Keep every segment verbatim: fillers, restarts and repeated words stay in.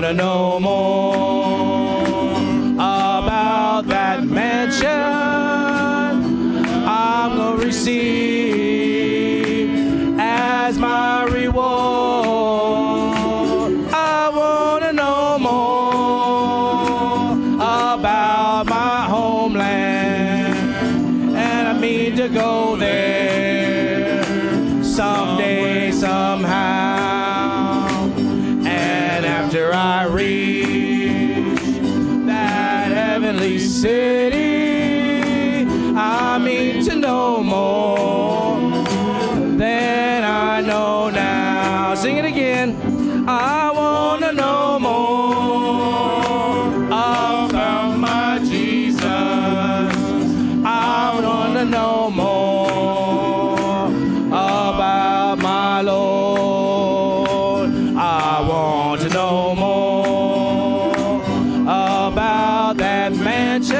to know more about that mansion I'm going to receive as my reward. I want to know more about my homeland, and I mean to go there someday, somehow. And after I reach that heavenly city, I mean to know more than I know now. Sing it again. I want to know more about my Jesus. I want to know more about my Lord. I want to know more about that mansion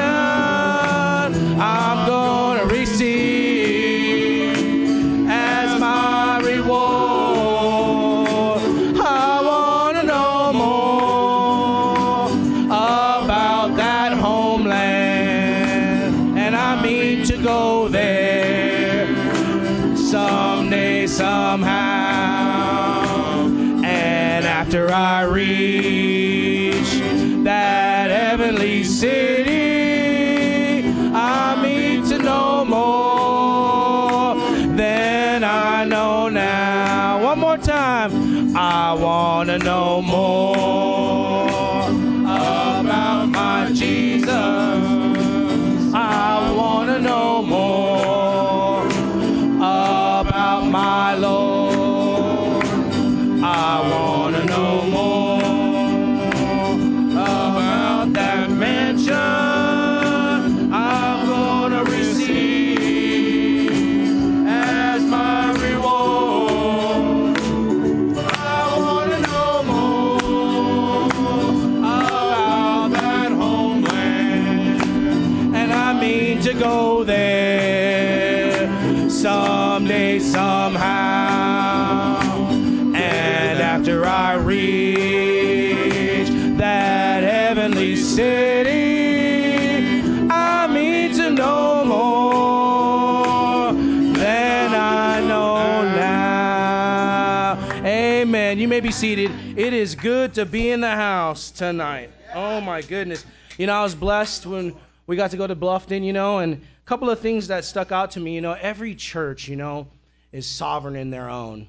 I'm going to receive as my reward. I want to know more about that homeland, and I mean to go there someday, somehow. And after I reach that heavenly city, I mean to know more than I know now. One more time. I want to know more about my Jesus. I want to know more about my Lord. I want to know more about that mansion I'm going to receive as my reward. I want to know more about that homeland, and I mean to go there someday, somehow. And after I reach that heavenly city, I mean to know more than I know now. Amen. You may be seated. It is good to be in the house tonight. Oh my goodness. You know, I was blessed when we got to go to Bluffton, you know, and a couple of things that stuck out to me, you know, every church, you know, is sovereign in their own.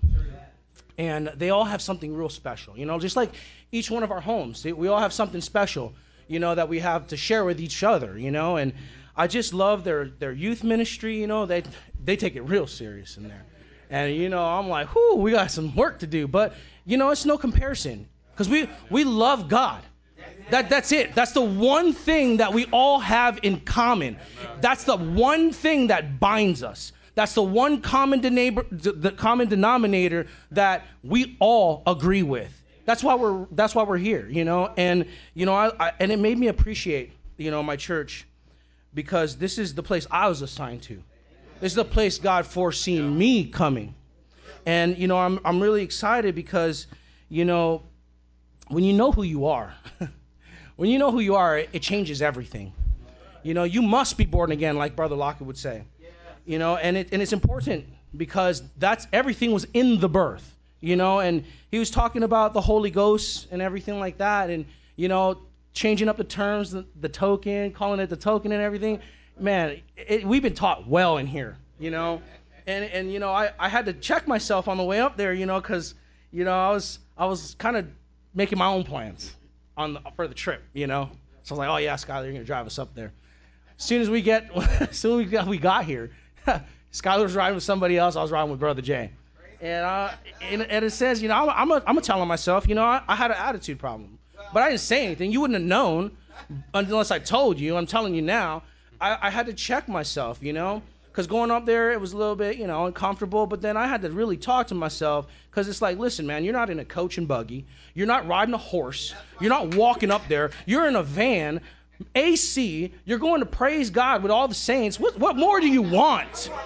And they all have something real special, you know, just like each one of our homes. We all have something special, you know, that we have to share with each other, you know. And I just love their, their youth ministry, you know. They they take it real serious in there. And, you know, I'm like, whoo, we got some work to do. But, you know, it's no comparison because we, we love God. That That's it. That's the one thing that we all have in common. That's the one thing that binds us. That's the one common denominator, the common denominator that we all agree with. That's why we're that's why we're here, you know. And you know, I, I and it made me appreciate, you know, my church, because this is the place I was assigned to. This is the place God foreseen me coming. And you know, I'm I'm really excited because, you know, when you know who you are, when you know who you are, it, it changes everything. You know, you must be born again, like Brother Lockett would say. You know, and it and it's important because that's everything was in the birth, you know, and he was talking about the Holy Ghost and everything like that, and, you know, changing up the terms, the, the token, calling it the token and everything. Man, it, we've been taught well in here, you know, and, and you know, I, I had to check myself on the way up there, you know, because, you know, I was I was kind of making my own plans on the, for the trip, you know. So I was like, oh, yeah, Skyler, you're going to drive us up there. As soon as we get, as soon as we got, we got here, Skyler was riding with somebody else. I was riding with Brother Jay. And, uh, and, and it says, you know, I'm, I'm, a, I'm a telling myself, you know, I, I had an attitude problem. But I didn't say anything. You wouldn't have known unless I told you. I'm telling you now. I, I had to check myself, you know. Because going up there, it was a little bit, you know, uncomfortable. But then I had to really talk to myself because it's like, listen, man, you're not in a coach and buggy. You're not riding a horse. You're not walking up there. You're in a van, A C. You're going to praise God with all the saints. What, what more do you want?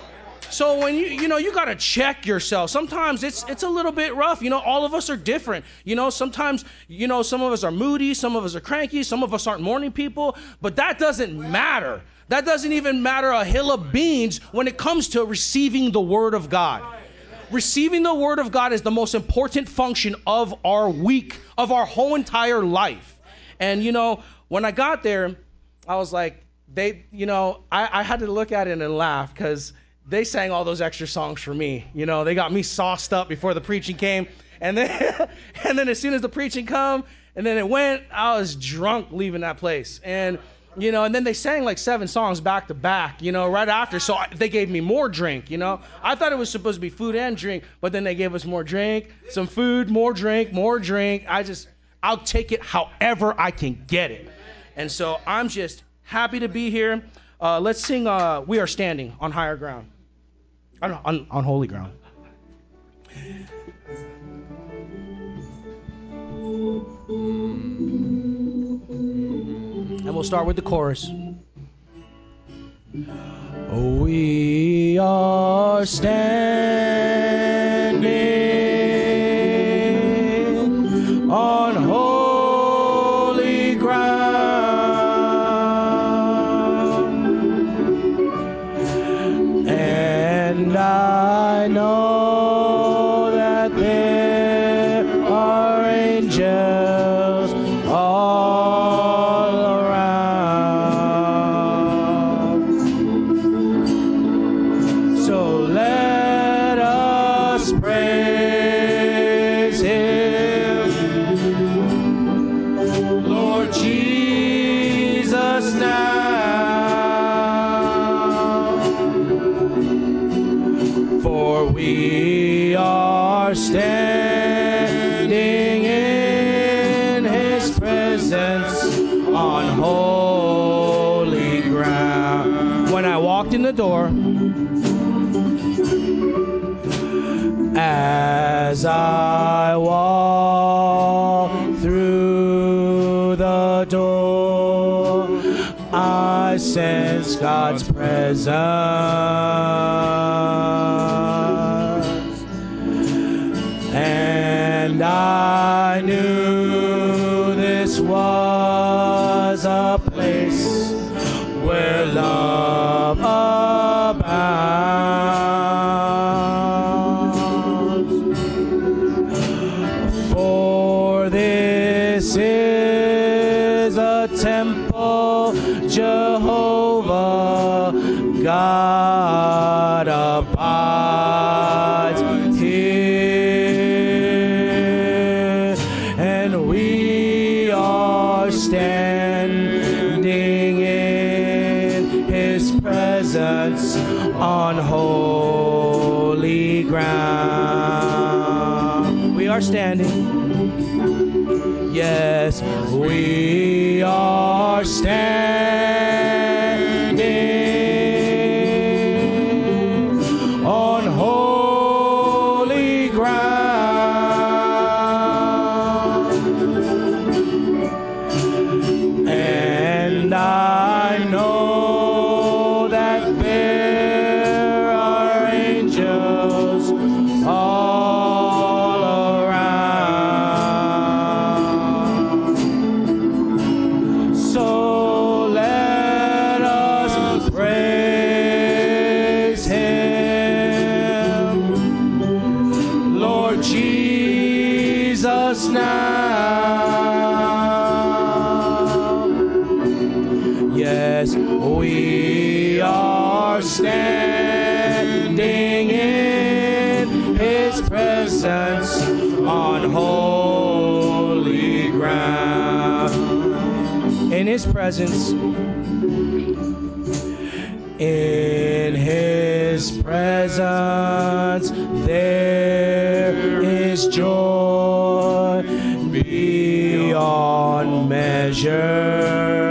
So when you, you know, you got to check yourself. Sometimes it's it's a little bit rough. You know, all of us are different. You know, sometimes, you know, some of us are moody. Some of us are cranky. Some of us aren't morning people. But that doesn't matter. That doesn't even matter a hill of beans when it comes to receiving the word of God. Receiving the word of God is the most important function of our week, of our whole entire life. And, you know, when I got there, I was like, they, you know, I, I had to look at it and laugh because they sang all those extra songs for me. You know, they got me sauced up before the preaching came. And then and then as soon as the preaching come and then it went, I was drunk leaving that place. And, you know, and then they sang like seven songs back to back, you know, right after. So I, they gave me more drink, you know. I thought it was supposed to be food and drink, but then they gave us more drink, some food, more drink, more drink. I just, I'll take it however I can get it. And so I'm just happy to be here. Uh, let's sing uh, We Are Standing on Higher Ground. On, on, on holy ground. And we'll start with the chorus. We are standing on holy ground, and I know that there are angels all around. So let us praise Him, Lord Jesus, now, for we are standing in His presence on holy ground. When I walked in the door, as I walk through the door, I sense God's presence, and I knew this was a place where love abounds. For this is a temple, Jehovah God abides here, and we are standing in His presence on holy ground. We are standing, yes, we are standing on holy ground, and I know that there are angels all around. So let us praise Him, Lord Jesus, now. Yes, we are standing in His presence on holy ground. In His presence, in His presence, there is joy beyond measure.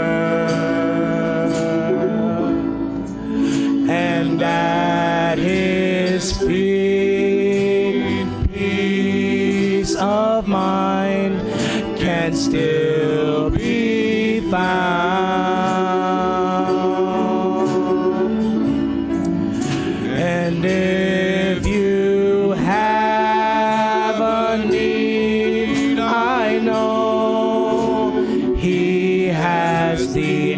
And at His feet, peace of mind can still be found. And a need, I know He has the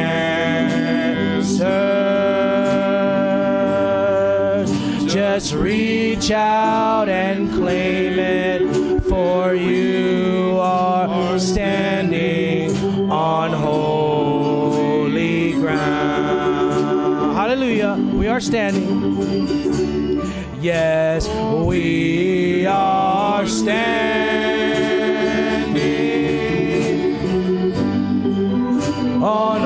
answers. Just reach out and claim it, for you are standing on holy ground. Hallelujah. We are standing. Yes, we are standing on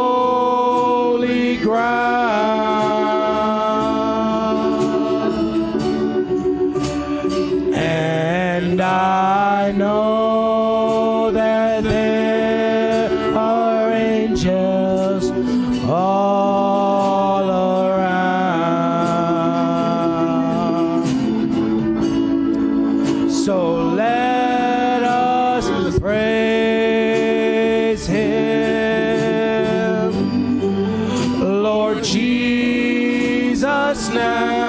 holy ground. And I know that there are angels all around. So let us praise Him, Lord Jesus,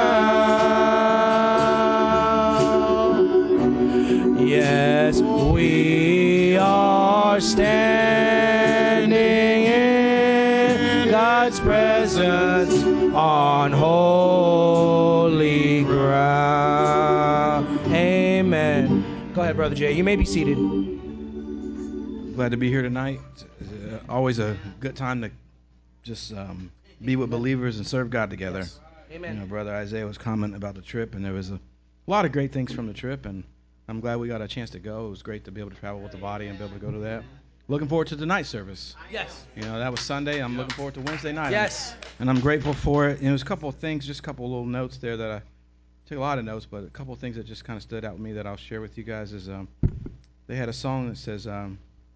now. Yes, we are standing in God's presence on holy ground. Amen. Go ahead, Brother Jay. You may be seated. Glad to be here tonight. Uh, always a good time to just um, be with believers and serve God together. Yes. Amen. You know, Brother Isaiah was commenting about the trip, and there was a lot of great things from the trip, and I'm glad we got a chance to go. It was great to be able to travel with the body and be able to go to that. Looking forward to tonight's service. Yes. You know, that was Sunday. I'm looking forward to Wednesday night. Yes. And I'm grateful for it. And there was a couple of things, just a couple of little notes there that I took a lot of notes, but a couple of things that just kind of stood out with me that I'll share with you guys is um, they had a song that says, um,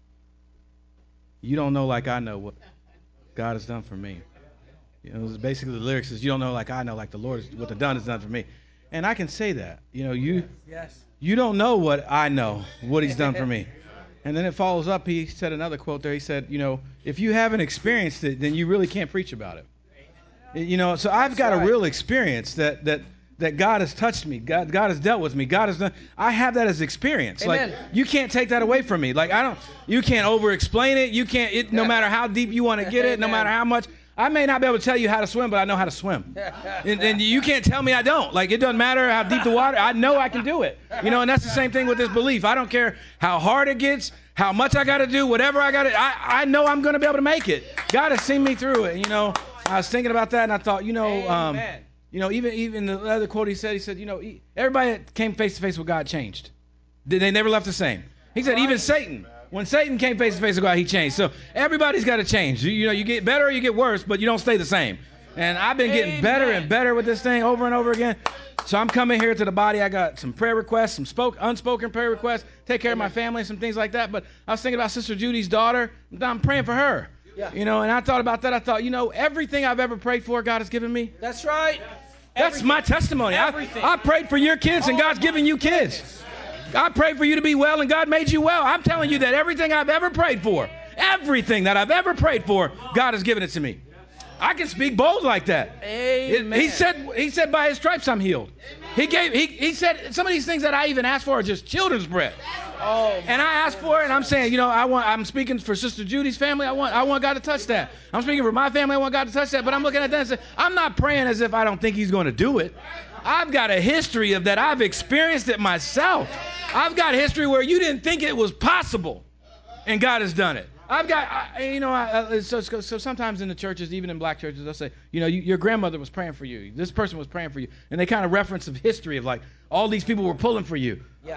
you don't know like I know what God has done for me. You know, it was basically the lyrics is, you don't know like I know, like the Lord, is, what the done has done for me. And I can say that. You know, you Yes. you don't know what I know, what He's done for me. And then it follows up, he said another quote there. He said, you know, if you haven't experienced it, then you really can't preach about it. You know, so I've got a real experience that that that God has touched me. God God has dealt with me. God has done. I have that as experience. Amen. Like, you can't take that away from me. Like, I don't, you can't over explain it. You can't, it, no Yeah. matter how deep you want to get it, no Amen. matter how much. I may not be able to tell you how to swim, but I know how to swim. and, and you can't tell me I don't. Like, it doesn't matter how deep the water. I know I can do it. You know, and that's the same thing with this belief. I don't care how hard it gets, how much I got to do, whatever I got to, I, I know I'm going to be able to make it. God has seen me through it. You know, I was thinking about that, and I thought, you know, um, you know, even even the other quote he said, he said, you know, everybody that came face to face with God changed. They never left the same. He said, even Satan. When Satan came face to face with God, he changed. So everybody's got to change. You, you know, you get better or you get worse, but you don't stay the same. And I've been getting Amen. better and better with this thing over and over again. So I'm coming here to the body. I got some prayer requests, some spoke, unspoken prayer requests, take care Amen. Of my family, some things like that. But I was thinking about Sister Judy's daughter. I'm praying for her. Yeah. You know, and I thought about that. I thought, you know, everything I've ever prayed for, God has given me. That's right. That's Everything. my testimony. I, Everything. I prayed for your kids, and Oh, God's given you kids. Goodness. I prayed for you to be well, and God made you well. I'm telling you that everything I've ever prayed for, everything that I've ever prayed for, God has given it to me. I can speak bold like that. Amen. It, he said, he said, by His stripes I'm healed. He gave. He, he said some of these things that I even asked for are just children's bread. Oh, and I asked for it, and I'm saying, you know, I want. I'm speaking for Sister Judy's family. I want. I want God to touch that. I'm speaking for my family. I want God to touch that. But I'm looking at that and saying, I'm not praying as if I don't think He's going to do it. I've got a history of that. I've experienced it myself. I've got history where you didn't think it was possible, and God has done it. I've got, I, you know, I, so, so, so sometimes in the churches, even in black churches, they'll say, you know, you, your grandmother was praying for you. This person was praying for you. And they kind of reference the history of like, all these people were pulling for you. Yeah.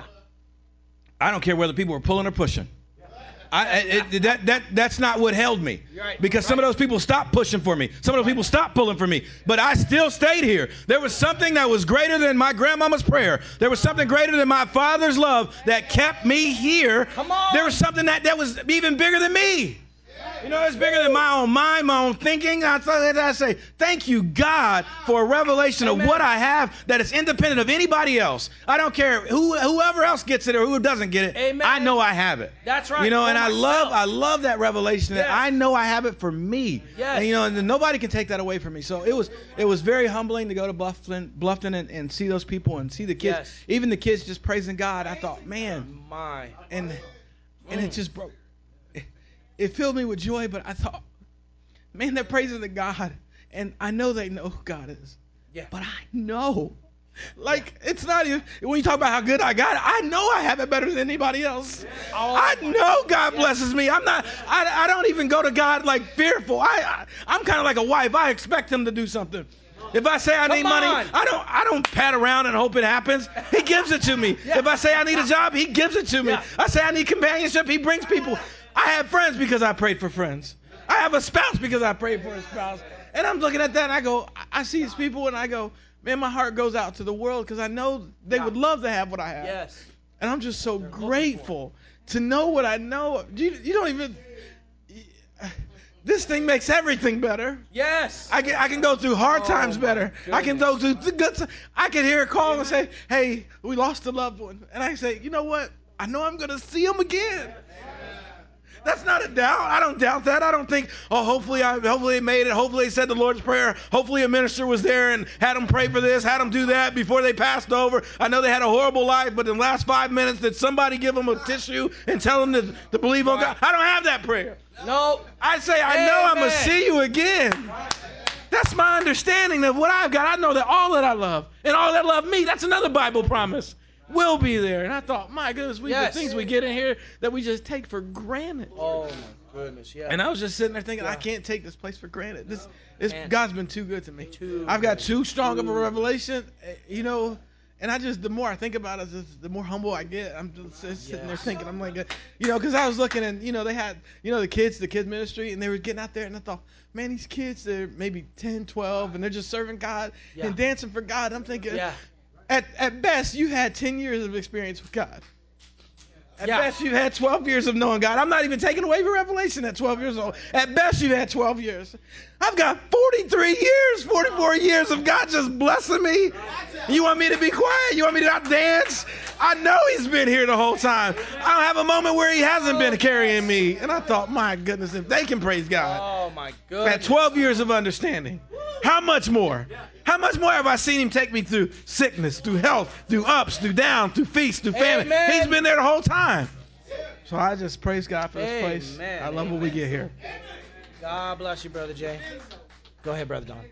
I don't care whether people were pulling or pushing. I, it, that that that's not what held me. Right. Because some of those people stopped pushing for me. Some of those people stopped pulling for me. But I still stayed here. There was something that was greater than my grandmama's prayer. There was something greater than my father's love that kept me here. Come on. There was something that, that was even bigger than me. You know, it's bigger than my own mind, my own thinking. I thought I say, thank you, God, for a revelation Amen. Of what I have that is independent of anybody else. I don't care who, whoever else gets it or who doesn't get it. Amen. I know I have it. That's right. You know, for and myself. I love, I love that revelation Yes. that I know I have it for me. Yes. And, you know, and nobody can take that away from me. So it was, it was very humbling to go to Bluffton, Bluffton and, and see those people and see the kids, Yes. even the kids just praising God. I thought, man, my, and and Mm. it just broke. It, it filled me with joy, but I thought, man, they're praising the God, and I know they know who God is. Yeah. But I know, like, yeah. it's not even, when you talk about how good I got it, I know I have it better than anybody else. Oh, I know God yeah. blesses me. I'm not, I, I don't even go to God like fearful. I, I I'm kind of like a wife. I expect him to do something. If I say I Come need money, on. I don't I don't pat around and hope it happens. He gives it to me. Yeah. If I say I need a job, he gives it to me. Yeah. I say I need companionship, he brings people. I have friends because I prayed for friends. I have a spouse because I prayed for a spouse. And I'm looking at that and I go, I see these people and I go, man, my heart goes out to the world because I know they yeah. would love to have what I have. Yes. And I'm just so They're grateful to know what I know. You, you don't even... This thing makes everything better. Yes. I can I can go through hard oh times better. I can go through the good times. I can hear a call and say, hey, we lost a loved one. And I say, you know what? I know I'm going to see him again. That's not a doubt. I don't doubt that. I don't think, oh, hopefully I hopefully they made it. Hopefully they said the Lord's Prayer. Hopefully a minister was there and had them pray for this, had them do that before they passed over. I know they had a horrible life, but in the last five minutes, did somebody give them a tissue and tell them to, to believe on God? I don't have that prayer. No. I say, I know I'm going to see you again. That's my understanding of what I've got. I know that all that I love and all that love me, that's another Bible promise, will be there. And I thought, my goodness, we yes. the things we get in here that we just take for granted. Oh, my goodness, yeah. And I was just sitting there thinking, yeah. I can't take this place for granted. This, this God's been too good to me. Too I've got too strong too of a revelation, you know. And I just, the more I think about it, the more humble I get. I'm just sitting yes. there thinking, I'm like, you know, because I was looking and, you know, they had, you know, the kids, the kids ministry, and they were getting out there, and I thought, man, these kids, they're maybe ten, twelve, and they're just serving God yeah. and dancing for God. I'm thinking, yeah. at, at best, you had ten years of experience with God. At yeah. best, you've had twelve years of knowing God. I'm not even taking away your revelation at twelve years old. At best, you've had twelve years. I've got forty-three years, forty-four years of God just blessing me. You want me to be quiet? You want me to not dance? I know he's been here the whole time. I don't have a moment where he hasn't been carrying me. And I thought, my goodness, if they can praise God. Oh, my goodness. At twelve years of understanding, how much more? How much more have I seen him take me through sickness, through health, through ups, through downs, through feasts, through famine? Amen. He's been there the whole time. So I just praise God for this Amen. Place. I love Amen. What we get here. God bless you, Brother Jay. Go ahead, Brother Don.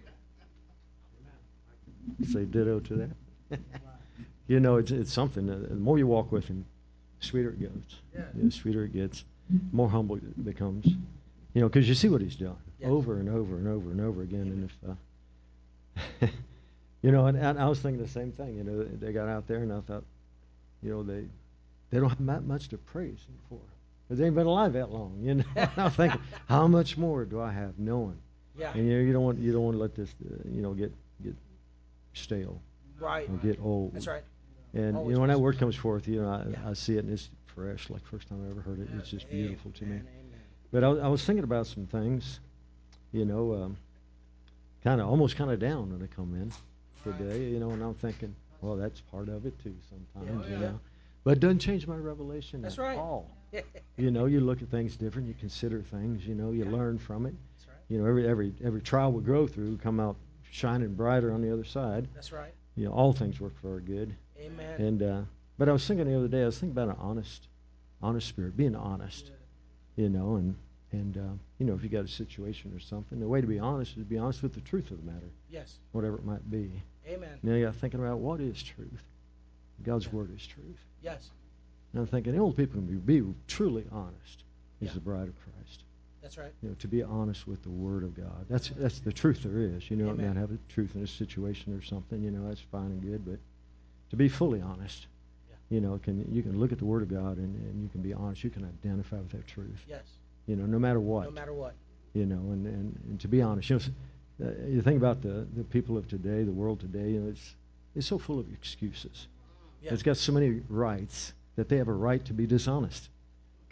Say ditto to that. You know, it's, it's something. Uh, the more you walk with him, the sweeter it goes. Yeah. You know, the sweeter it gets, the more humble it becomes. You know, because you see what he's done yes. over and over and over and over again. And if... Uh, you know, and, and I was thinking the same thing. You know, they got out there, and I thought, you know, they they don't have that much to praise him for, because they ain't been alive that long. You know, and I was thinking, how much more do I have knowing? Yeah. And you know, you don't want you don't want to let this, uh, you know, get get stale, right? Or get old. That's right. And Always you know, when that possible. word comes forth, you know, I, yeah. I see it, and it's fresh, like first time I ever heard it. It's just Amen. Beautiful to me. Amen. But I, I was thinking about some things, you know. Um, Kind of, almost kind of down when I come in today, you know, and I'm thinking, well, that's part of it too sometimes, yeah, you know. Yeah. But it doesn't change my revelation that's at right. all. You know, you look at things different, you consider things, you know, you yeah. learn from it. That's right. You know, every every every trial we go through, come out shining brighter on the other side. That's right. You know, all things work for our good. Amen. And uh, but I was thinking the other day, I was thinking about an honest, honest spirit, being honest, you know, and. And, uh, you know, if you got a situation or something, the way to be honest is to be honest with the truth of the matter. Yes. Whatever it might be. Amen. Now you got thinking about what is truth. God's yeah. word is truth. Yes. And I'm thinking the only people who can be, be truly honest is yeah. the bride of Christ. That's right. You know, to be honest with the word of God. That's that's the truth there is. You know, Amen. it might have a truth in a situation or something, you know, that's fine and good, but to be fully honest, yeah. you know, can you can look at the word of God and, and you can be honest. You can identify with that truth. Yes. You know, no matter what. No matter what. You know, and, and, and to be honest, you know, uh, you think about the, the people of today, the world today, you know, it's it's so full of excuses. Yeah. It's got so many rights that they have a right to be dishonest.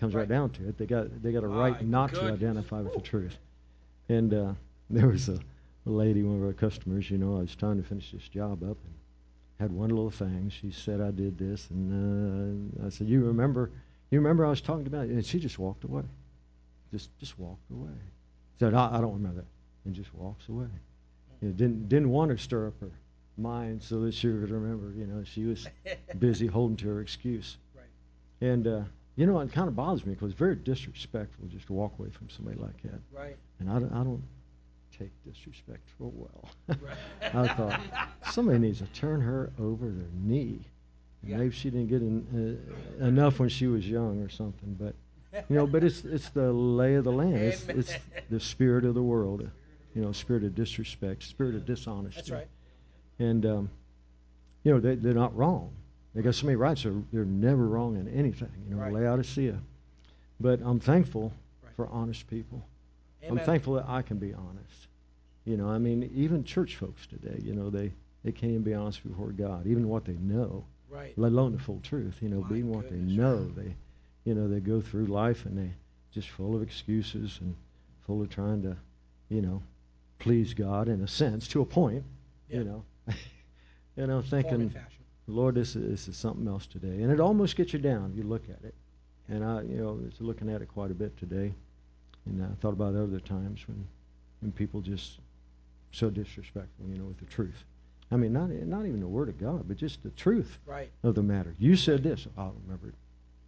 Comes right, Right. down to it. They got they got a My right not to goodness. identify with the truth. And uh, there was a, a lady, one of our customers. You know, I was trying to finish this job up, and had one little thing. She said I did this, and uh, I said, "You remember? You remember I was talking about it?" And she just walked away. Just just walked away. Said, I, I don't remember that, and just walks away. You know, didn't didn't want to stir up her mind so that she would remember. You know, she was busy holding to her excuse. Right. And uh, you know, it kind of bothers me because it's very disrespectful just to walk away from somebody like that. Right. And I don't, I don't take disrespect real well. Right. I thought somebody needs to turn her over their knee. Yeah. Maybe she didn't get in, uh, enough when she was young or something, but you know, but it's it's the lay of the land. It's Amen. it's the spirit of the world, you know, spirit of disrespect, spirit of dishonesty. That's right. And um, you know, they they're not wrong. They got so many rights. They're, they're never wrong in anything. You know, Right. Laodicea. But I'm thankful Right. for honest people. Amen. I'm thankful that I can be honest. You know, I mean, even church folks today, you know, they they can't even be honest before God, even what they know, Right. let alone the full truth. You know, My being what goodness. they know, they, you know, they go through life and they just full of excuses and full of trying to, you know, please God in a sense to a point. Yeah. You know, and I'm Form thinking, and fashion. Lord, this is, this is something else today, and it almost gets you down if you look at it. And I, you know, was looking at it quite a bit today, and I thought about other times when, when people just so disrespectful, you know, with the truth. I mean, not not even the word of God, but just the truth Right. of the matter. You said this, I'll remember it.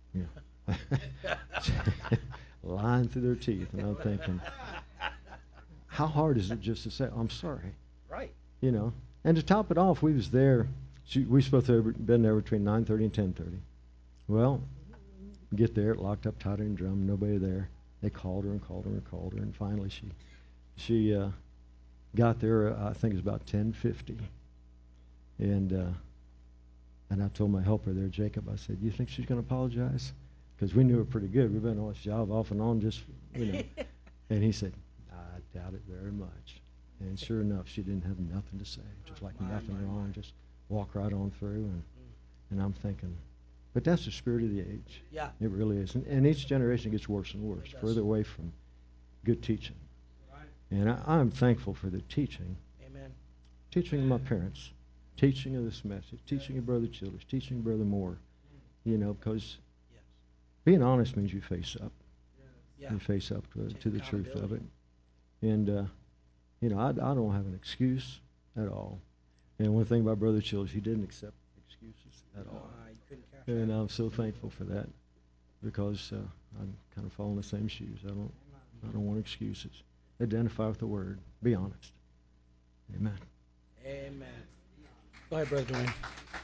Yeah, lying through their teeth, and I'm thinking, how hard is it just to say, I'm sorry, Right. you know? And to top it off, we was there. She, we were supposed to have been there between nine thirty and ten thirty. Well, get there, locked up, tied in drum, nobody there. They called her and called her and called her, and finally she she uh, got there. Uh, I think it was about ten fifty, and uh, and I told my helper there, Jacob. I said, "You think she's going to apologize?" Because we knew her pretty good. We've been on this job off and on, just you know. And he said, "I doubt it very much." And sure enough, she didn't have nothing to say, just like My, nothing my, wrong, my. just walk right on through. And and I'm thinking, but that's the spirit of the age. Yeah. It really is. And, and each generation gets worse and worse, It does. further away from good teaching. And I, I'm thankful for the teaching, Amen. teaching of my parents, teaching of this message, teaching of Brother Childers, teaching of Brother Moore, you know, because Yes. being honest means you face up. Yeah. You face up to, Take to the truth of it. accountability. And, uh, you know, I, I don't have an excuse at all. And one thing about Brother Childers, he didn't accept excuses at all. Uh, you couldn't catch And that. I'm so thankful for that, because uh, I'm kind of following the same shoes. I don't, I don't want excuses. Identify with the Word. Be honest. Amen. Amen. Go ahead, Brother Dwayne.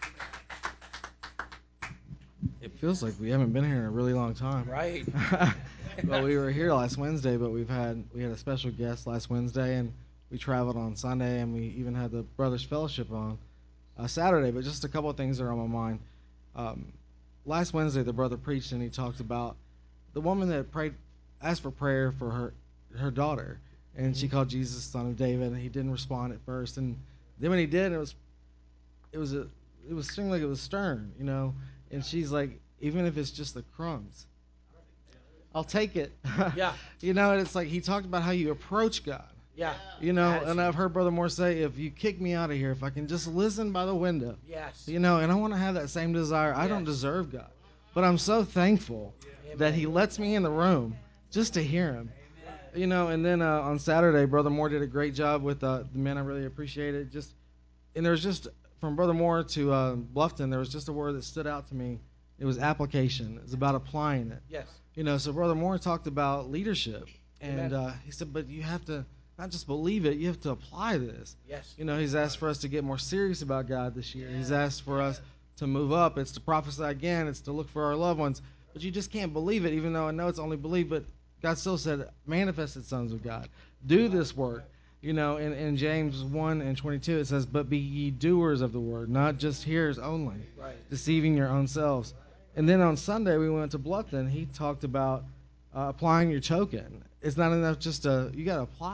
It feels like we haven't been here in a really long time. Right. Well, we were here last Wednesday, but we've had we had a special guest last Wednesday, and we traveled on Sunday, and we even had the Brothers Fellowship on uh, Saturday. But just a couple of things that are on my mind. Um, last Wednesday, the brother preached, and he talked about the woman that prayed, asked for prayer for her her daughter, and she called Jesus Son of David, and he didn't respond at first, and then when he did, it was it was a it was seemed like it was stern, you know. And she's like, even if it's just the crumbs, I'll take it. Yeah. You know, and it's like he talked about how you approach God. Yeah. You know, Attitude. and I've heard Brother Moore say, if you kick me out of here, if I can just listen by the window. Yes. You know, and I want to have that same desire. I don't Yes. deserve God, but I'm so thankful that he lets me in the room just to hear him. You know, and then uh, on Saturday, Brother Moore did a great job with uh, the men. I really appreciated just, and there was just from Brother Moore to uh, Bluffton, there was just a word that stood out to me. It was application. It was about applying it. Yes. You know, so Brother Moore talked about leadership, and Amen. uh, he said, but you have to not just believe it, you have to apply this. Yes. You know, he's asked for us to get more serious about God this year. He's asked for us to move up. It's to prophesy again. It's to look for our loved ones. But you just can't believe it, even though I know it's only believe. But God still said, manifested sons of God. Do this work. You know, in, in James one and twenty-two, it says, but be ye doers of the word, not just hearers only, Right. deceiving your own selves. And then on Sunday, we went to Bluffton. He talked about uh, applying your token. It's not enough just to, you got to apply it.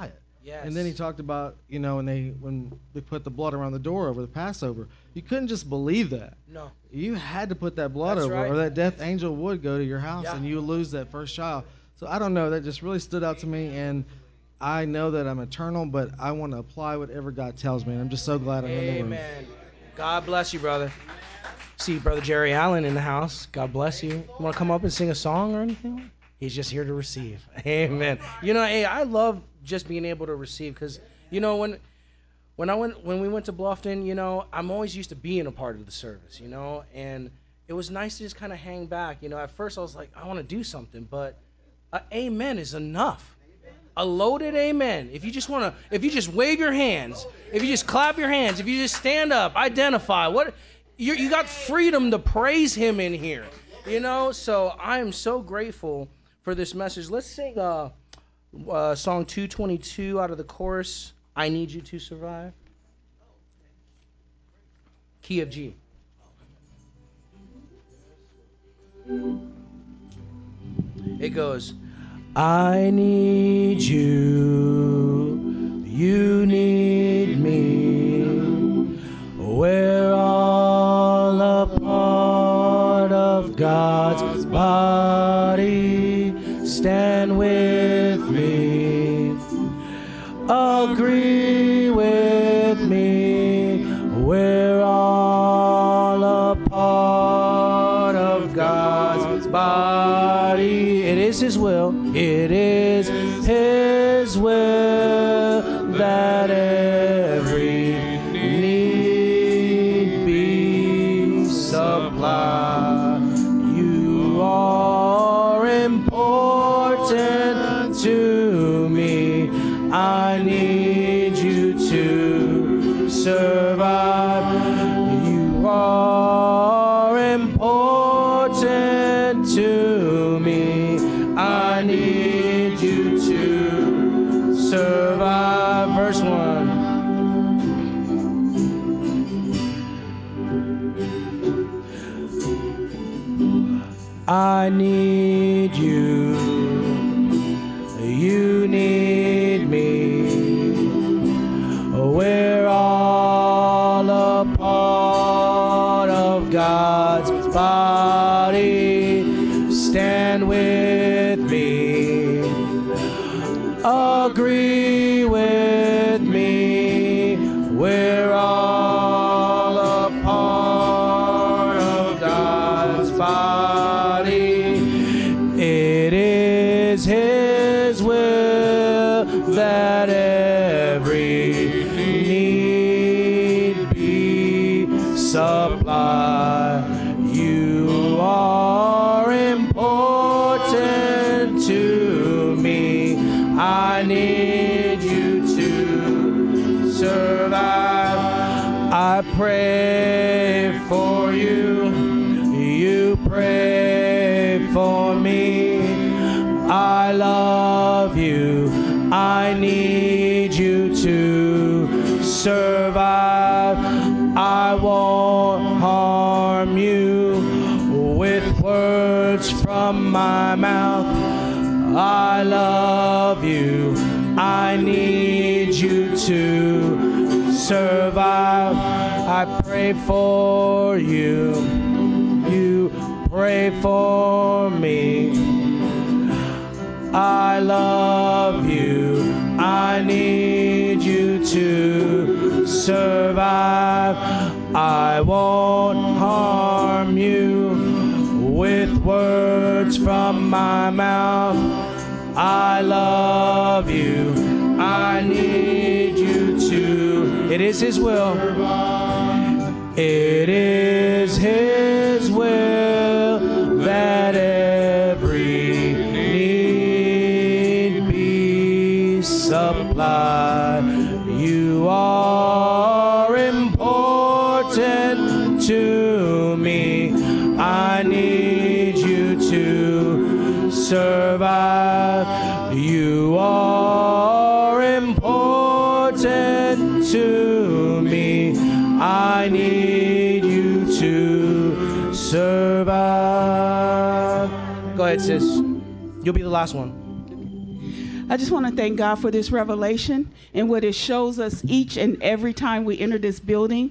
Yes. And then he talked about, you know, when they when they put the blood around the door over the Passover, you couldn't just believe that. No. You had to put that blood That's over, right. or that death angel would go to your house Yeah. and you would lose that first child. So I don't know. That just really stood out to me, and I know that I'm eternal, but I want to apply whatever God tells me. And I'm just so glad I'm in the room. Amen. God bless you, brother. See Brother Jerry Allen in the house. God bless you. You want to come up and sing a song or anything? He's just here to receive. Amen. You know, hey, I love just being able to receive because, you know, when when I went when we went to Bluffton, you know, I'm always used to being a part of the service, you know, and it was nice to just kind of hang back. You know, at first I was like, I want to do something, but a amen is enough. A loaded amen. If you just want to, if you just wave your hands, if you just clap your hands, if you just stand up, identify what you you got freedom to praise Him in here, you know. So I am so grateful for this message. Let's sing uh, uh, song two twenty-two out of the chorus. I Need You to Survive. Key of G. It goes. I need you, you need me, we're all a part of God's body, stand with me, agree with me, we're all a part of God's body. It is His will, it is His will that every need be supplied. You are important to me. I need you to survive. You are important to me. I need you to survive. Verse one. I need you. You need me. We're all a part of God's body. Stand with me. Agree with me. We're all a part of God's body. It is His will that every need be supplied. You are important to me. I need you to survive. I pray for you. You pray for me. I love you. I need you to survive. I won't harm you with words from my mouth. I love you. I need you to survive. I pray for you. You pray for me. I love you. I need you to survive. I won't harm you with words from my mouth. I love you. I need you to. It is His will. It is His will that every need be supplied. You are important to me. I need you to survive. You are important to me. I need you to survive. Go ahead, sis. You'll be the last one. I just want to thank God for this revelation and what it shows us each and every time we enter this building.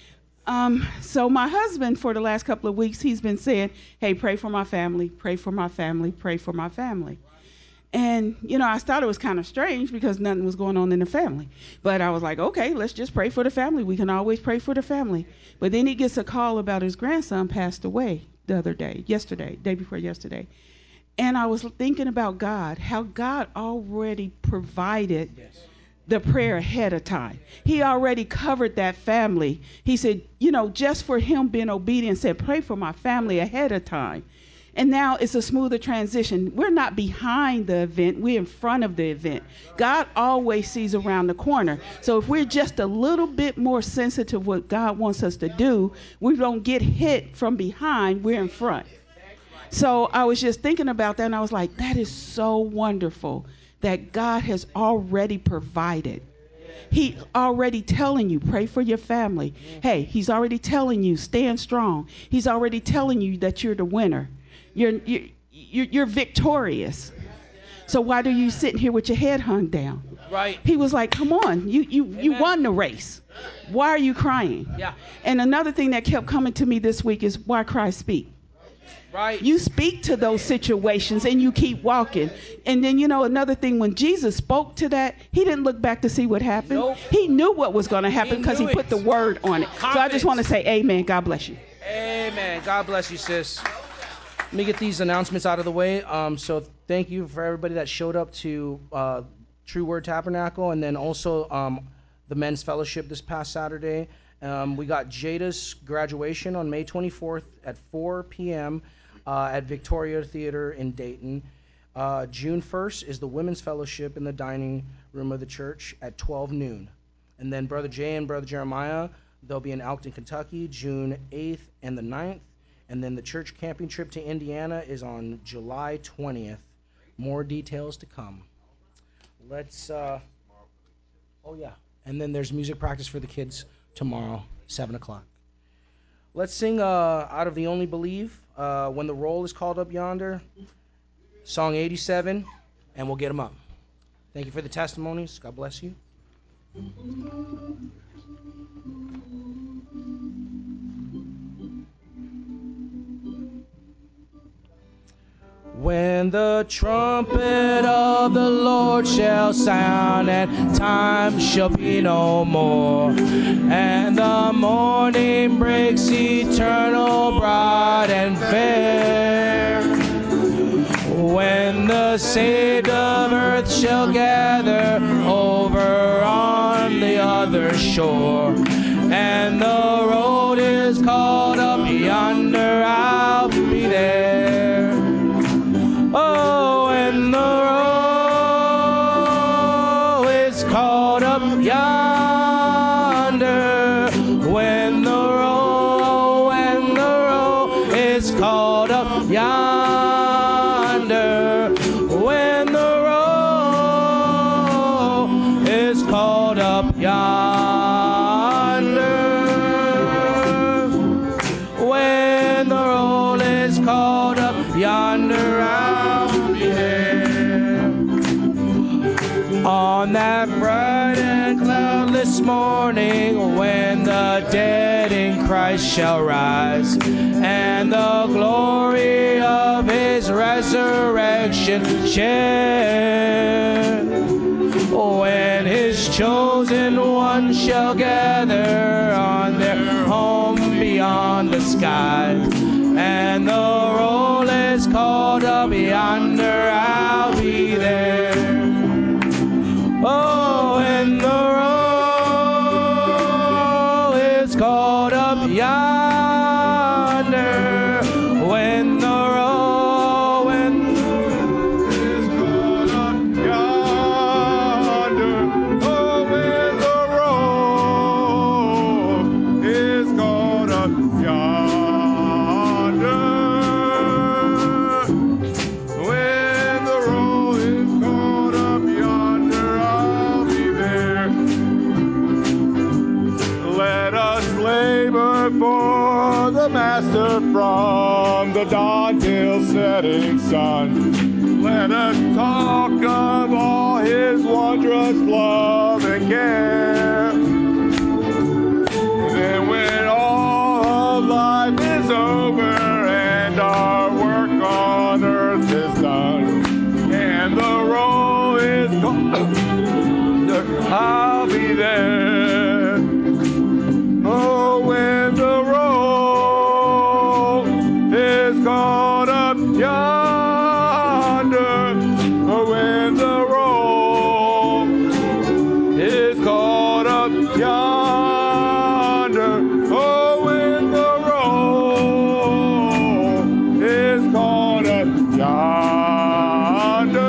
Um, so my husband, for the last couple of weeks, he's been saying, hey, pray for my family, pray for my family, pray for my family. And, you know, I thought it was kind of strange because nothing was going on in the family. But I was like, okay, let's just pray for the family. We can always pray for the family. But then he gets a call about his grandson passed away the other day, yesterday, day before yesterday. And I was thinking about God, how God already provided yes. the prayer ahead of time. He already covered that family. He said, you know, just for him being obedient, said, pray for my family ahead of time. And now it's a smoother transition. We're not behind the event. We're in front of the event. God always sees around the corner. So if we're just a little bit more sensitive what God wants us to do, we don't get hit from behind. We're in front. So I was just thinking about that, and I was like, that is so wonderful that God has already provided. He's already telling you, pray for your family. Hey, he's already telling you, stand strong. He's already telling you that you're the winner. You're, you're, you're, you're victorious. So why do you sit here with your head hung down? Right. He was like, come on, you, you, you won the race. Why are you crying? Yeah. And another thing that kept coming to me this week is why cry, speak. Right. You speak to those situations and you keep walking. And then, you know, another thing, when Jesus spoke to that, he didn't look back to see what happened. Nope. He knew what was going to happen because he, he put the word on it. Confidence. So I just want to say amen. God bless you. Amen. God bless you, sis. Let me get these announcements out of the way. Um, so thank you for everybody that showed up to uh, True Word Tabernacle, and then also um, the Men's Fellowship this past Saturday. Um, we got Jada's graduation on May twenty-fourth at four p.m. Uh, at Victoria Theater in Dayton. Uh, June first is the Women's Fellowship in the dining room of the church at twelve noon. And then Brother Jay and Brother Jeremiah, they'll be in Elkton, Kentucky, June eighth and the ninth. And then the church camping trip to Indiana is on July twentieth. More details to come. Let's, uh, oh yeah. And then there's music practice for the kids tomorrow, seven o'clock. Let's sing uh, Out of the Only Believe, uh, When the Roll is Called Up Yonder, song eighty-seven, and we'll get them up. Thank you for the testimonies. God bless you. When the trumpet of the Lord shall sound, and time shall be no more, and the morning breaks eternal, bright and fair, when the saved of earth shall gather over on the other shore, and the road is called up yonder, I'll be there. Oh, and the roll is called up yonder. When the roll, when the roll is called up yonder. When the roll is called up yonder. When the roll is called up yonder, I'll be there. On that bright and cloudless morning, when the dead in Christ shall rise, and the glory of his resurrection share, when his chosen ones shall gather on their home beyond the skies, and the roll is called up yonder, I'll be there. Oh, and the roll is called up yonder. When the roll, when the roll is called up yonder. Oh, when the roll is called up yonder. When the roll is called till setting sun. Let us talk of all his wondrous love and care. Then when all of life is over and our work on earth is done, and the roll is gone, I'll be there. Oh, when the roll is caught up yonder, oh, when the roll is caught up yonder, oh, when the roll is caught up yonder,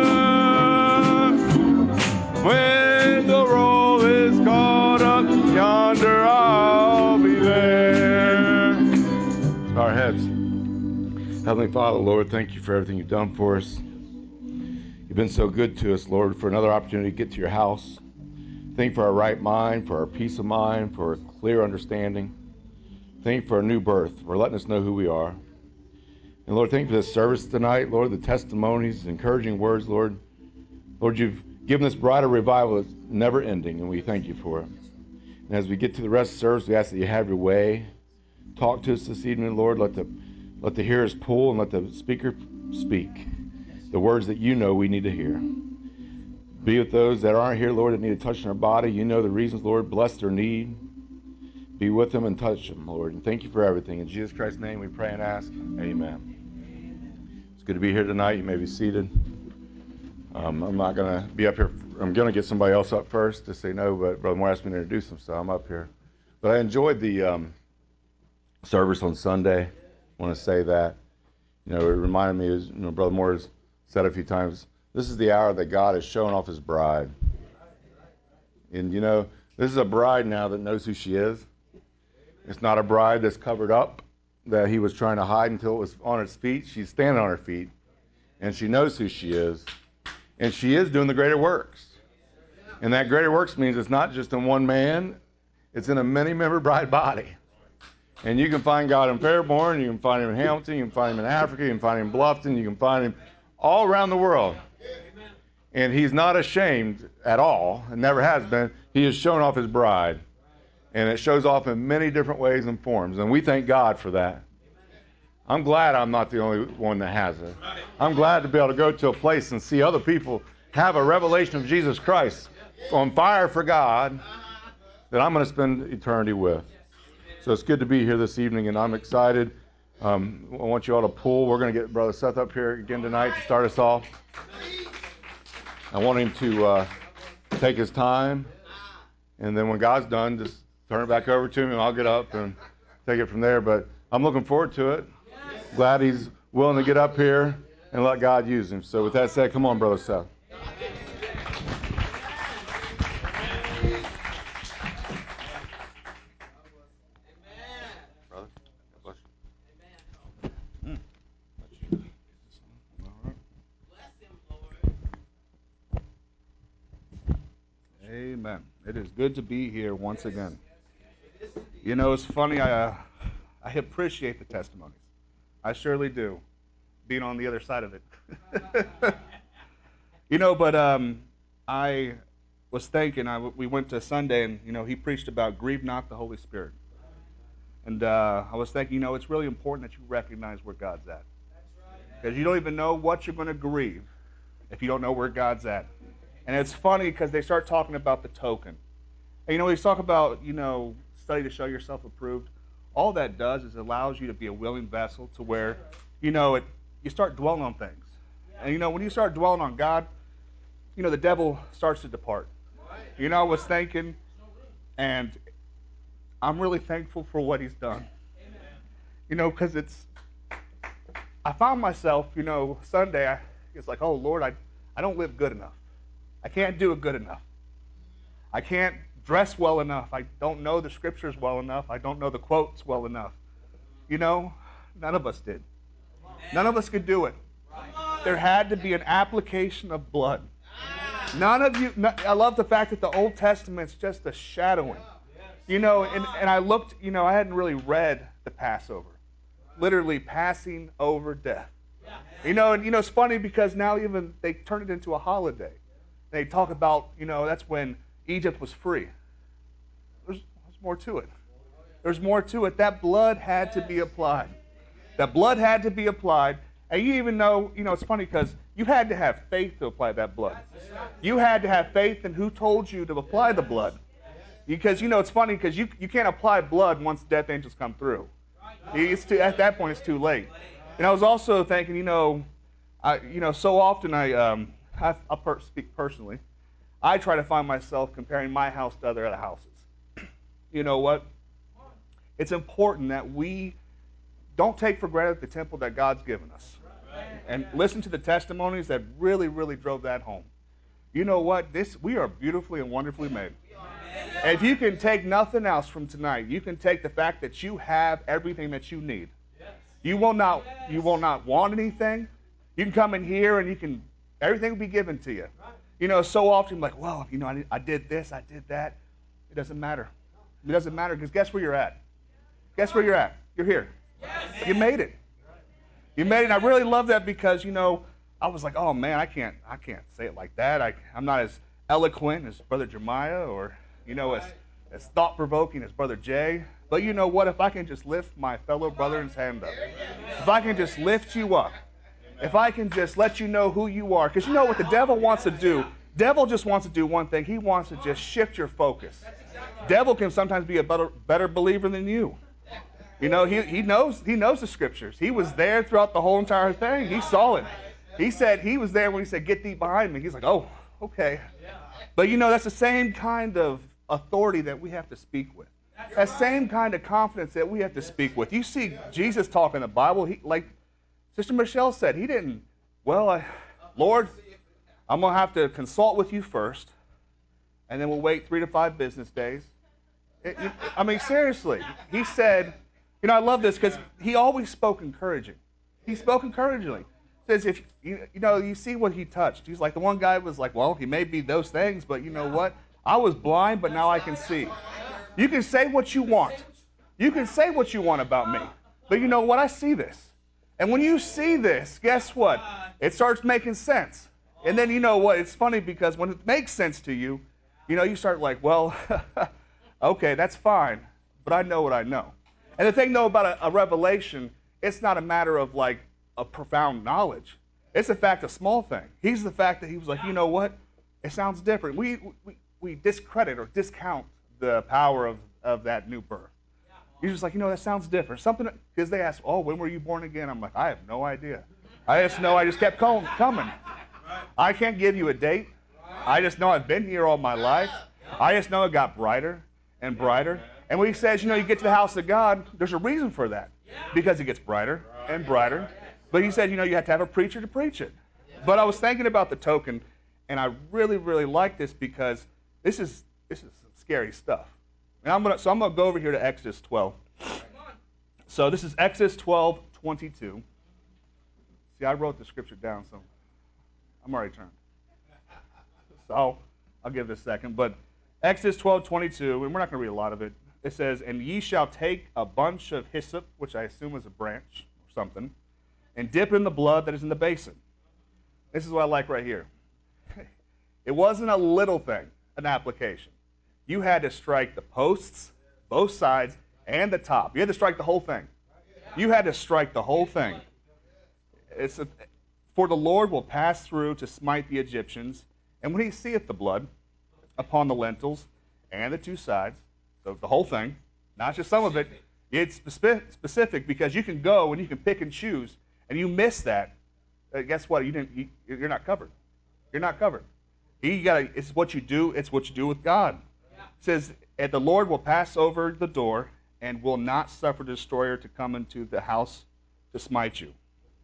when the roll is caught up yonder, I'll be there. Our heads. Heavenly Father, Lord, thank you for everything you've done for us. You've been so good to us, Lord, for another opportunity to get to your house. Thank you for our right mind, for our peace of mind, for a clear understanding. Thank you for a new birth, for letting us know who we are. And Lord, thank you for this service tonight, Lord, the testimonies, encouraging words, Lord. Lord, you've given this bride of revival that's never ending, and we thank you for it. And as we get to the rest of the service, we ask that you have your way. Talk to us this evening, Lord. Let the let the hearers pull and let the speaker speak the words that you know we need to hear. Be with those that aren't here, Lord, that need a touch in their body. You know the reasons, Lord. Bless their need. Be with them and touch them, Lord. And thank you for everything. In Jesus Christ's name we pray and ask. Amen. It's good to be here tonight. You may be seated. Um, I'm not going to be up here. I'm going to get somebody else up first to say no, but Brother Moore asked me to introduce him, so I'm up here. But I enjoyed the um, service on Sunday. I want to say that. You know, it reminded me, as you know, Brother Moore has said a few times, this is the hour that God is showing off his bride. And, you know, this is a bride now that knows who she is. It's not a bride that's covered up, that he was trying to hide until it was on its feet. She's standing on her feet, and she knows who she is. And she is doing the greater works. And that greater works means it's not just in one man, it's in a many-member bride body. And you can find God in Fairborn, you can find him in Hamilton, you can find him in Africa, you can find him in Bluffton, you can find him all around the world. And he's not ashamed at all, and never has been. He has shown off his bride. And it shows off in many different ways and forms. And we thank God for that. I'm glad I'm not the only one that has it. I'm glad to be able to go to a place and see other people have a revelation of Jesus Christ on fire for God that I'm going to spend eternity with. So it's good to be here this evening, and I'm excited. Um, I want you all to pull. We're going to get Brother Seth up here again tonight to start us off. I want him to uh, take his time, and then when God's done, just turn it back over to him, and I'll get up and take it from there. But I'm looking forward to it. Glad he's willing to get up here and let God use him. So with that said, come on, Brother Seth. Brother, God bless you. Mm. Amen. It is good to be here once again. You know, it's funny, I, uh, I appreciate the testimonies. I surely do, being on the other side of it. You know, but um, I was thinking, I, we went to Sunday, and, you know, he preached about grieve not the Holy Spirit. And uh, I was thinking, you know, it's really important that you recognize where God's at. Because you don't even know what you're going to grieve if you don't know where God's at. And it's funny because they start talking about the token. And, you know, he's talking about, you know, study to show yourself approved. All that does is allows you to be a willing vessel to where, you know, it, you start dwelling on things. And, you know, when you start dwelling on God, you know, the devil starts to depart. You know, I was thinking, and I'm really thankful for what he's done. You know, because it's, I found myself, you know, Sunday, I, it's like, oh, Lord, I, I don't live good enough. I can't do it good enough. I can't dress well enough. I don't know the scriptures well enough. I don't know the quotes well enough. You know, none of us did. None of us could do it. There had to be an application of blood. None of you, no, I love the fact that the Old Testament's just a shadowing. You know, and, and I looked, you know, I hadn't really read the Passover. Literally passing over death. You know, and you know, it's funny because now even they turn it into a holiday. They talk about, you know, that's when Egypt was free. There's, there's more to it. There's more to it. That blood had to be applied. That blood had to be applied. And you even know, you know, it's funny because you had to have faith to apply that blood. You had to have faith in who told you to apply the blood. Because, you know, it's funny because you, you can't apply blood once death angels come through. It's too, at that point, it's too late. And I was also thinking, you know, I, you know, so often I, um, I, I'll per- speak personally, I try to find myself comparing my house to other houses. You know what? It's important that we don't take for granted the temple that God's given us. And listen to the testimonies that really, really drove that home. You know what? This we are beautifully and wonderfully made. And if you can take nothing else from tonight, you can take the fact that you have everything that you need. You will not, you will not want anything. You can come in here and you can, everything will be given to you. You know, so often like, well, you know, I, I did this, I did that. It doesn't matter. It doesn't matter because guess where you're at? Guess where you're at? You're here. You made it. You made it. And I really love that because, you know, I was like, oh man, I can't, I can't say it like that. I, I'm not as eloquent as Brother Jeremiah or, you know, as, as thought-provoking as Brother Jay. But you know what? If I can just lift my fellow brother's hand up, if I can just lift you up, if I can just let you know who you are, because you know what the devil wants to do? Devil just wants to do one thing. He wants to just shift your focus. Devil can sometimes be a better, better believer than you. You know, he, he knows he knows the scriptures. He was there throughout the whole entire thing. He saw it. He said he was there when he said, "Get thee behind me." He's like, "Oh, okay." But you know, that's the same kind of authority that we have to speak with. That same kind of confidence that we have to speak with. You see Jesus talk in the Bible. He, like Sister Michelle said, he didn't, well, I, Lord, I'm going to have to consult with you first, and then we'll wait three to five business days. It, it, I mean, seriously. He said, you know, I love this because he always spoke encouraging. He spoke encouragingly. He says, if you, you know, you see what he touched. He's like, the one guy was like, well, he may be those things, but you know what? I was blind, but now I can see. You can say what you want. You can say what you want about me. But you know what? I see this. And when you see this, guess what? It starts making sense. And then you know what? It's funny because when it makes sense to you, you know, you start like, well, okay, that's fine, but I know what I know. And the thing, though, about a, a revelation, it's not a matter of like a profound knowledge. It's the fact, a small thing. He's the fact that he was like, you know what? It sounds different. We we, we discredit or discount the power of, of that new birth. He's just like, you know, that sounds different. Something, because they ask, oh, when were you born again? I'm like, I have no idea. I just know I just kept coming. I can't give you a date. I just know I've been here all my life. I just know it got brighter and brighter. And when he says, you know, you get to the house of God, there's a reason for that. Because it gets brighter and brighter. But he said, you know, you have to have a preacher to preach it. But I was thinking about the token, and I really, really like this because this is this is some scary stuff. And I'm gonna so I'm gonna go over here to Exodus twelve. So this is Exodus twelve twenty-two. See, I wrote the scripture down, so I'm already turned. So I'll, I'll give it a second. But Exodus twelve twenty-two, and we're not going to read a lot of it. It says, "And ye shall take a bunch of hyssop," which I assume is a branch or something, "and dip in the blood that is in the basin." This is what I like right here. It wasn't a little thing, an application. You had to strike the posts, both sides, and the top. You had to strike the whole thing. You had to strike the whole thing. It's a, "For the Lord will pass through to smite the Egyptians, and when he seeth the blood upon the lintels and the two sides," so the whole thing, not just some of it, it's specific because you can go and you can pick and choose, and you miss that. Uh, guess what? You didn't. You, you're not covered. You're not covered. You gotta. It's what you do. It's what you do with God. It says, "And the Lord will pass over the door and will not suffer the destroyer to come into the house to smite you."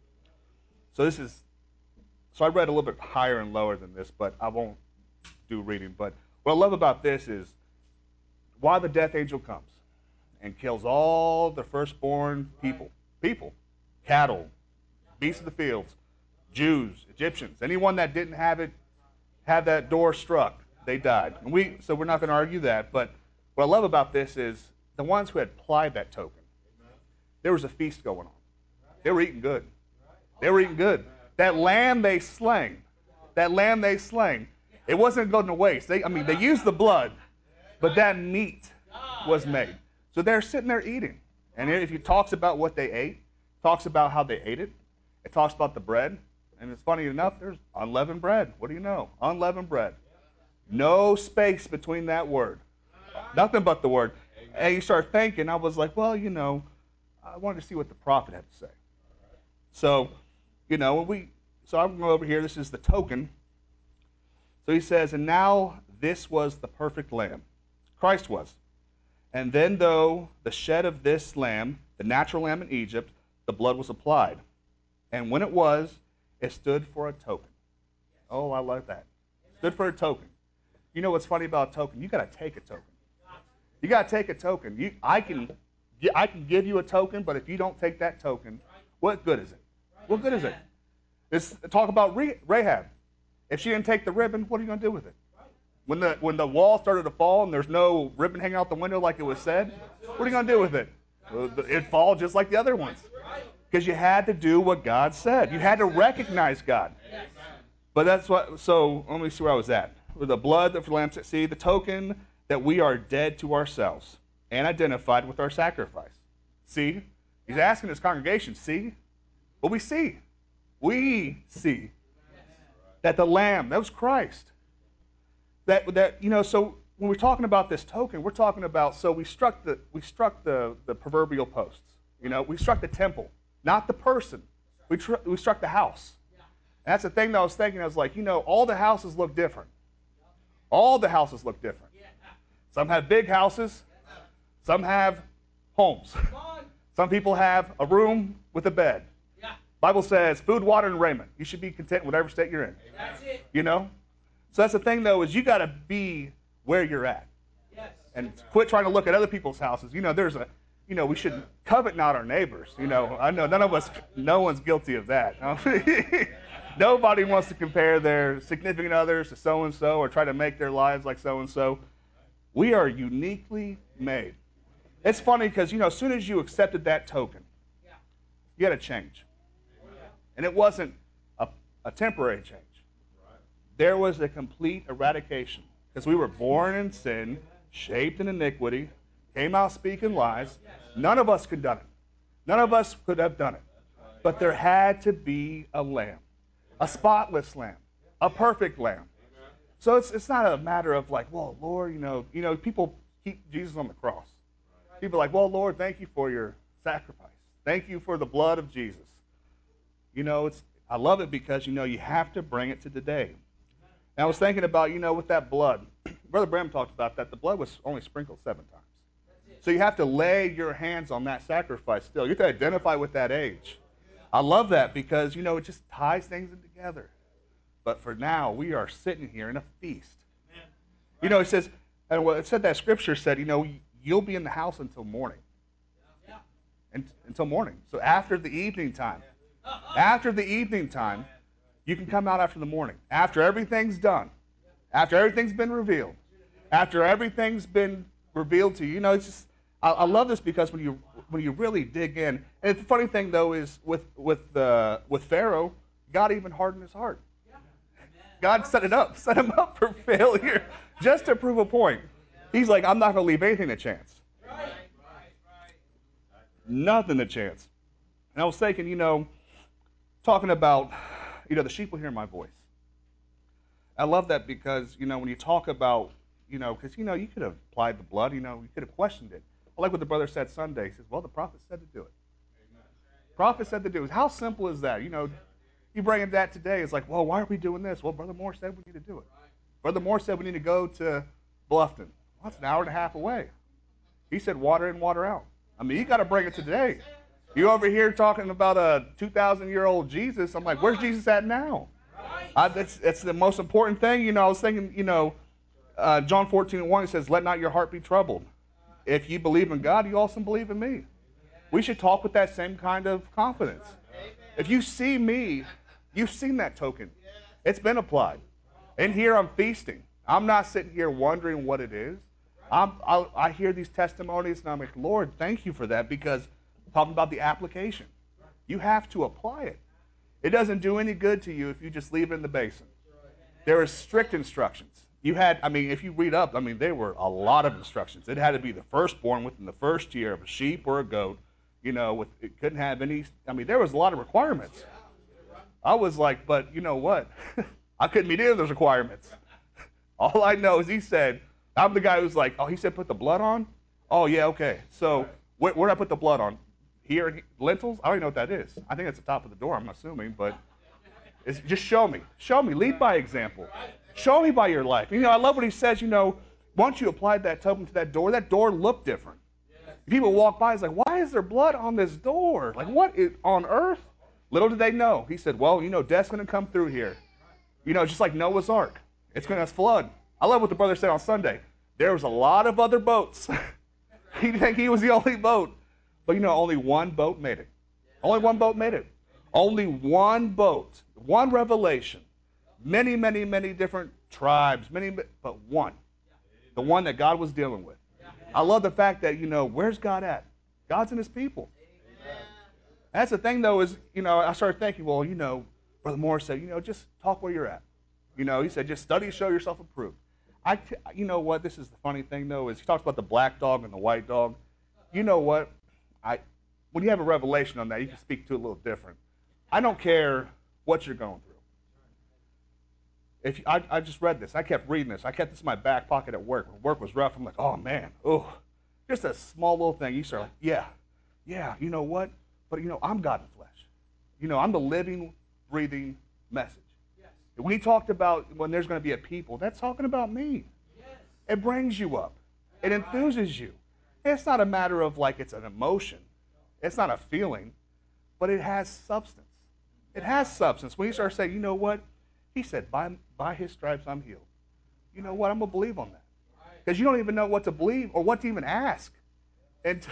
So this is. So I read a little bit higher and lower than this, but I won't do reading. But what I love about this is why the death angel comes and kills all the firstborn people, people, cattle, beasts of the fields, Jews, Egyptians, anyone that didn't have it, have that door struck, they died. And we, so we're not going to argue that. But what I love about this is the ones who had applied that token, there was a feast going on. They were eating good. They were eating good. That lamb they slain, that lamb they slain, it wasn't going to waste. They, I mean, they used the blood, but that meat was made. So they're sitting there eating. And if it talks about what they ate, talks about how they ate it, it talks about the bread. And it's funny enough, there's unleavened bread. What do you know? Unleavened bread. No space between that word. Nothing but the word. And you start thinking, I was like, well, you know, I wanted to see what the prophet had to say. So, you know, when we, so I'm going over here, this is the token. So he says, and now this was the perfect lamb. Christ was. And then though the shed of this lamb, the natural lamb in Egypt, the blood was applied. And when it was, it stood for a token. Oh, I like that. Stood for a token. You know what's funny about a token? You got to take a token. You got to take a token. You, I can, I can give you a token, but if you don't take that token, what good is it? What good is it? It's talk about Rahab. If she didn't take the ribbon, what are you going to do with it? When the when the wall started to fall and there's no ribbon hanging out the window like it was said, what are you going to do with it? It'd fall just like the other ones. Because you had to do what God said. You had to recognize God. But that's what, so let me see where I was at. With the blood of the lamb, see, the token that we are dead to ourselves and identified with our sacrifice. See? He's asking his congregation, see? What we see. We see that the lamb, that was Christ. That, that, you know, so when we're talking about this token, we're talking about, so we struck the, we struck the, the proverbial posts. You know, we struck the temple, not the person. We, tr- we struck the house. And that's the thing that I was thinking. I was like, you know, all the houses look different. All the houses look different. Some have big houses. Some have homes. Some people have a room with a bed. Bible says food, water, and raiment. You should be content in whatever state you're in. That's it. You know? So that's the thing, though, is you got to be where you're at. Yes. And quit trying to look at other people's houses. You know, there's a, you know, we should covet not our neighbors. You know, I know none of us, no one's guilty of that. Nobody wants to compare their significant others to so-and-so or try to make their lives like so-and-so. We are uniquely made. It's funny because, you know, as soon as you accepted that token, you had a change. And it wasn't a, a temporary change. There was a complete eradication because we were born in sin, shaped in iniquity, came out speaking lies. None of us could have done it. None of us could have done it. But there had to be a lamb, a spotless lamb, a perfect lamb. So it's it's not a matter of like, well, Lord, you know, you know, people keep Jesus on the cross. People are like, well, Lord, thank you for your sacrifice. Thank you for the blood of Jesus. You know, it's I love it because, you know, you have to bring it to today. And I was thinking about, you know, with that blood, Brother Bram talked about that. The blood was only sprinkled seven times. So you have to lay your hands on that sacrifice still. You have to identify with that age. I love that because, you know, it just ties things in together. But for now, we are sitting here in a feast. You know, it says, and what it said that scripture said, you know, you'll be in the house until morning. And, until morning. So after the evening time. After the evening time, you can come out after the morning. After everything's done. After everything's been revealed. After everything's been revealed to you. You know, it's just, I, I love this because when you when you really dig in, and the funny thing though is with with uh, with Pharaoh, God even hardened his heart. God set it up, set him up for failure, just to prove a point. He's like, I'm not going to leave anything to chance. Nothing to chance. And I was thinking, you know, talking about, you know, the sheep will hear my voice. I love that because, you know, when you talk about, you know, because, you know, you could have applied the blood, you know, you could have questioned it. I like what the brother said Sunday. He says, well, the prophet said to do it. The prophet said to do it. How simple is that? You know, you bring in that today. It's like, well, why are we doing this? Well, Brother Moore said we need to do it. Brother Moore said we need to go to Bluffton. Well, that's an hour and a half away. He said water in, water out. I mean, you got to bring it to today. You over here talking about a two thousand year old Jesus. I'm like, where's Jesus at now? I, that's, that's the most important thing. You know, I was thinking, you know, uh, John fourteen and one, it says, let not your heart be troubled. If you believe in God, you also believe in me. We should talk with that same kind of confidence. If you see me, you've seen that token. It's been applied. In here, I'm feasting. I'm not sitting here wondering what it is. I'm, I, I hear these testimonies, and I'm like, Lord, thank you for that, because I'm talking about the application. You have to apply it. It doesn't do any good to you if you just leave it in the basin. There are strict instructions. You had, I mean, if you read up, I mean, there were a lot of instructions. It had to be the firstborn within the first year of a sheep or a goat. You know, with, it couldn't have any, I mean, there was a lot of requirements. I was like, but you know what? I couldn't meet any of those requirements. All I know is he said, I'm the guy who's like, oh, he said put the blood on? Oh, yeah, okay. So where, where did I put the blood on? Here, lentils? I don't even know what that is. I think it's the top of the door, I'm assuming, but it's, just show me. Show me. Lead by example. Show me by your life. You know, I love what he says, you know, once you applied that token to that door, that door looked different. People walk by, it's like, why is there blood on this door? Like, what is, on earth? Little did they know. He said, well, you know, death's going to come through here. You know, just like Noah's Ark. It's going to flood. I love what the brother said on Sunday. There was a lot of other boats. He didn't think he was the only boat. But, you know, only one boat made it. Only one boat made it. Only one boat. One revelation. Many, many, many different tribes. Many, but one. The one that God was dealing with. I love the fact that, you know, where's God at? God's in his people. That's the thing, though, is, you know, I started thinking, well, you know, Brother Morris said, you know, just talk where you're at. You know, he said, just study, show yourself approved. I, you know what, this is the funny thing, though, is he talks about the black dog and the white dog. You know what, I, when you have a revelation on that, you can speak to it a little different. I don't care what you're going through. If you, I, I just read this. I kept reading this. I kept this in my back pocket at work. When work was rough, I'm like, oh, man, oh. Just a small little thing. You start like, yeah, yeah, you know what? But, you know, I'm God in flesh. You know, I'm the living, breathing message. Yes. When he talked about when there's going to be a people, that's talking about me. Yes. It brings you up. It enthuses you. It's not a matter of like it's an emotion. It's not a feeling, but it has substance. It has substance. When you start saying, you know what? He said, by, by his stripes I'm healed. You know what? I'm going to believe on that. Because you don't even know what to believe or what to even ask. And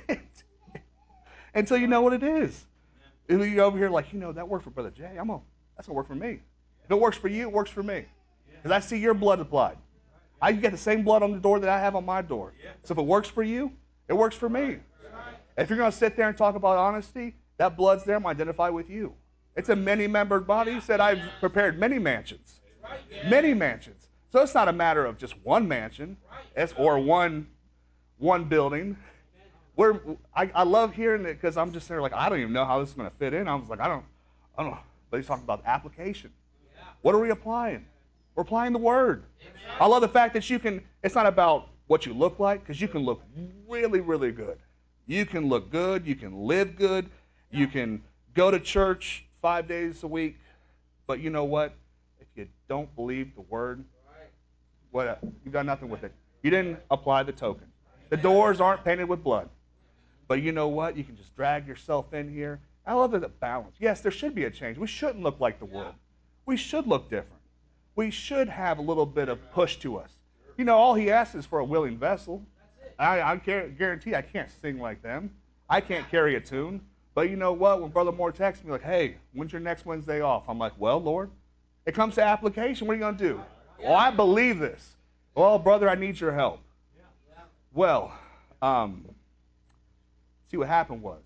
until you know what it is. And you're over here like, you know, that worked for Brother Jay. I'm gonna, that's going to work for me. If it works for you, it works for me. Because I see your blood applied. I get the same blood on the door that I have on my door. So if it works for you, it works for me. If you're going to sit there and talk about honesty, that blood's there. I'm going to identify with you. It's a many-membered body. He said, I've prepared many mansions. Many mansions. So it's not a matter of just one mansion or one, one building. We're, I, I love hearing it because I'm just there like, I don't even know how this is going to fit in. I was like, I don't, I don't know. But he's talking about application. What are we applying? We're applying the Word. I love the fact that you can, it's not about what you look like, because you can look really, really good. You can look good. You can live good. You can go to church five days a week. But you know what? If you don't believe the Word, what, you got nothing with it. You didn't apply the token. The doors aren't painted with blood. But you know what? You can just drag yourself in here. I love the balance. Yes, there should be a change. We shouldn't look like the world. We should look different. We should have a little bit of push to us. You know, all he asks is for a willing vessel. I, I guarantee I can't sing like them. I can't carry a tune. But you know what? When Brother Moore texts me like, hey, when's your next Wednesday off? I'm like, well, Lord, it comes to application. What are you going to do? Well, I believe this. Well, brother, I need your help. Well, um, see what happened was,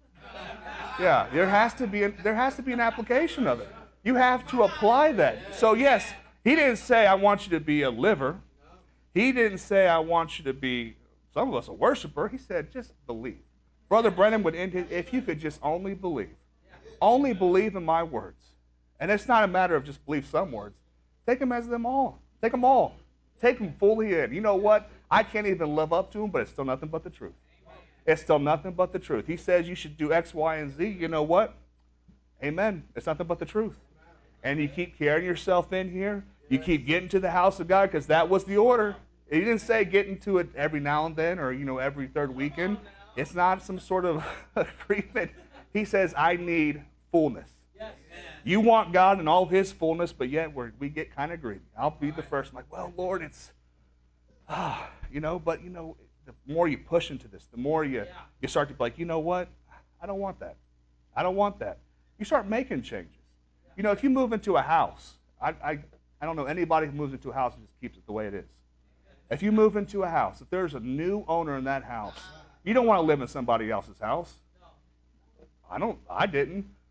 yeah, there has to be a, there has to be an application of it. You have to apply that. So yes, he didn't say I want you to be a liver. He didn't say I want you to be, some of us, a worshiper. He said just believe. Brother Brennan would end it, if you could just only believe. Only believe in my words. And it's not a matter of just believe some words. Take them as them all. Take them all. Take them fully in. You know what? I can't even live up to them, but it's still nothing but the truth. It's still nothing but the truth. He says you should do X, Y, and Z. You know what? Amen. It's nothing but the truth. And you keep carrying yourself in here. You keep getting to the house of God because that was the order. He didn't say get into it every now and then or, you know, every third weekend. It's not some sort of agreement. He says, I need fullness. You want God in all his fullness, but yet we're, we get kind of greedy. I'll be the first. I'm like, well, Lord, it's, ah, you know, but, you know, the more you push into this, the more you, you start to be like, you know what? I don't want that. I don't want that. You start making changes. You know, if you move into a house, I, I, I don't know anybody who moves into a house and just keeps it the way it is. If you move into a house, if there's a new owner in that house, you don't want to live in somebody else's house. I don't, I didn't.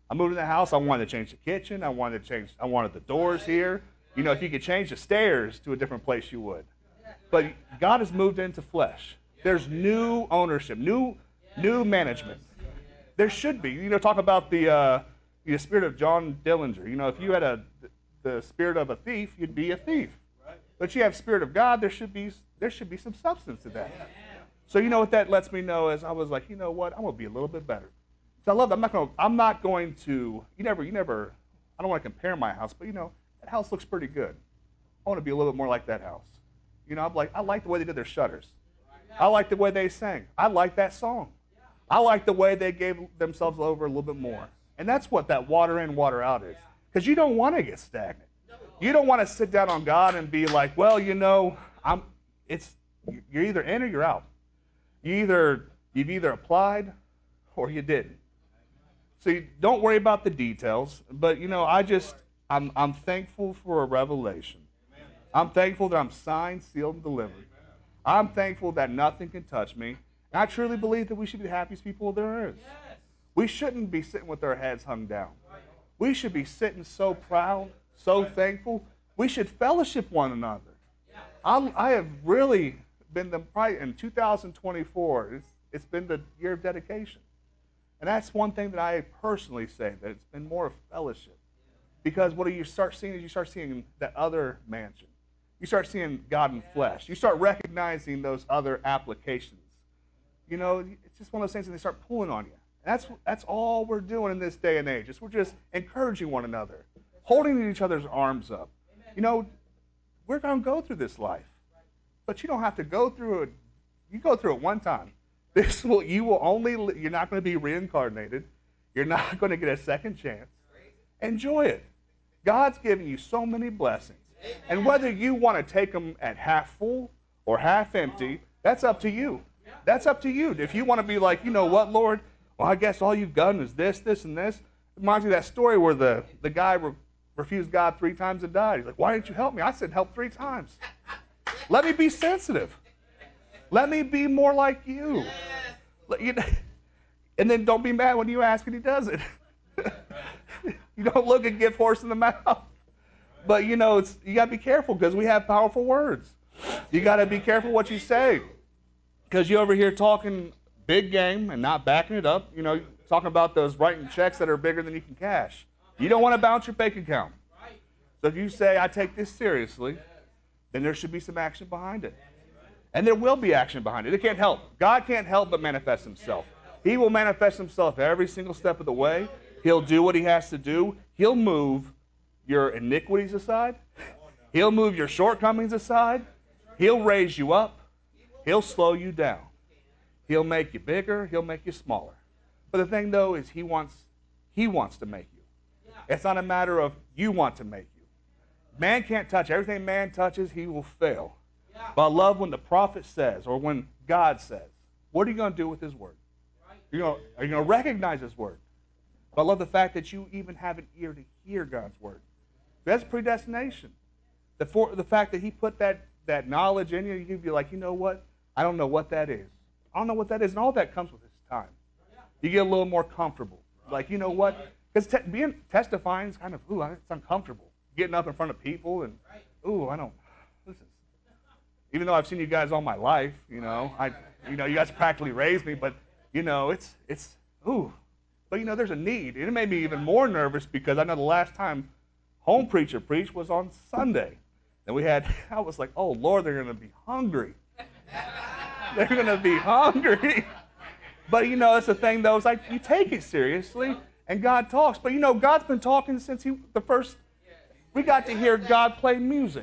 I moved in the house. I wanted to change the kitchen. I wanted to change. I wanted the doors here. You know, if you could change the stairs to a different place, you would. But God has moved into flesh. There's new ownership, new new management. There should be. You know, talk about the uh, the spirit of John Dillinger. You know, if you had a the spirit of a thief, you'd be a thief. But you have spirit of God. There should be there should be some substance to that. So you know what that lets me know is I was like, you know what, I'm gonna be a little bit better. So I love that. I'm not going. I'm not going to. You never. You never. I don't want to compare my house, but you know that house looks pretty good. I want to be a little bit more like that house. You know, I'm like, I like the way they did their shutters. I like the way they sang. I like that song. I like the way they gave themselves over a little bit more. And that's what that water in, water out is. Because you don't want to get stagnant. You don't want to sit down on God and be like, well, you know, I'm. It's you're either in or you're out. You either you've either applied or you didn't. So you don't worry about the details, but you know, I just, I'm, I'm thankful for a revelation. I'm thankful that I'm signed, sealed, and delivered. I'm thankful that nothing can touch me. And I truly believe that we should be the happiest people there is. We shouldn't be sitting with our heads hung down. We should be sitting so proud, so thankful. We should fellowship one another. I, I have really been the, probably in two thousand twenty-four, it's, it's been the year of dedication. And that's one thing that I personally say, that it's been more of fellowship. Because what you start seeing is you start seeing that other mansion. You start seeing God in flesh. You start recognizing those other applications. You know, it's just one of those things that they start pulling on you. And that's that's all we're doing in this day and age. Is we're just encouraging one another, holding each other's arms up. You know, we're going to go through this life. But you don't have to go through it. You go through it one time. This will, you will only, you're not going to be reincarnated. You're not going to get a second chance. Enjoy it. God's given you so many blessings. And whether you want to take them at half full or half empty, that's up to you. That's up to you. If you want to be like, you know what, Lord, well, I guess all you've done is this, this, and this. It reminds me of that story where the, the guy re- refused God three times and died. He's like, why didn't you help me? I said help three times. Let me be sensitive. Let me be more like you. And then don't be mad when you ask and he does it. You don't look a gift horse in the mouth. But, you know, it's, you got to be careful because we have powerful words. You got to be careful what you say. Because you're over here talking big game and not backing it up. You know, talking about those writing checks that are bigger than you can cash. You don't want to bounce your bank account. So if you say, I take this seriously, then there should be some action behind it. And there will be action behind it. It can't help. God can't help but manifest himself. He will manifest himself every single step of the way. He'll do what he has to do. He'll move your iniquities aside. He'll move your shortcomings aside. He'll raise you up. He'll slow you down. He'll make you bigger. He'll make you smaller. But the thing, though, is he wants, he wants to make you. It's not a matter of you want to make you. Man can't touch. Everything man touches, he will fail. But I love when the prophet says, or when God says, what are you going to do with his word? You're gonna, are you going to recognize his word? But I love the fact that you even have an ear to hear God's word. That's predestination. The, for, the fact that he put that, that knowledge in you, you can be like, you know what? I don't know what that is. I don't know what that is. And all that comes with his time. You get a little more comfortable. Like, you know what? Because te- being testifying is kind of, ooh, it's uncomfortable. Getting up in front of people and, ooh, I don't, this is, even though I've seen you guys all my life, you know, I, you know, you guys practically raised me, but, you know, it's, it's, ooh. But, you know, there's a need. And it made me even more nervous because I know the last time home preacher preached was on Sunday. And we had, I was like, oh, Lord, they're going to be hungry. They're going to be hungry. But, you know, it's the thing, though. It's like you take it seriously, and God talks. But, you know, God's been talking since he, the first, we got to hear God play music.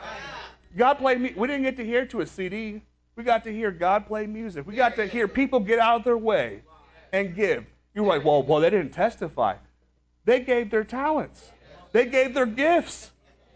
God played, we didn't get to hear it to a C D. We got to hear God play music. We got to hear people get out of their way and give. You're like, well, well, they didn't testify. They gave their talents. They gave their gifts.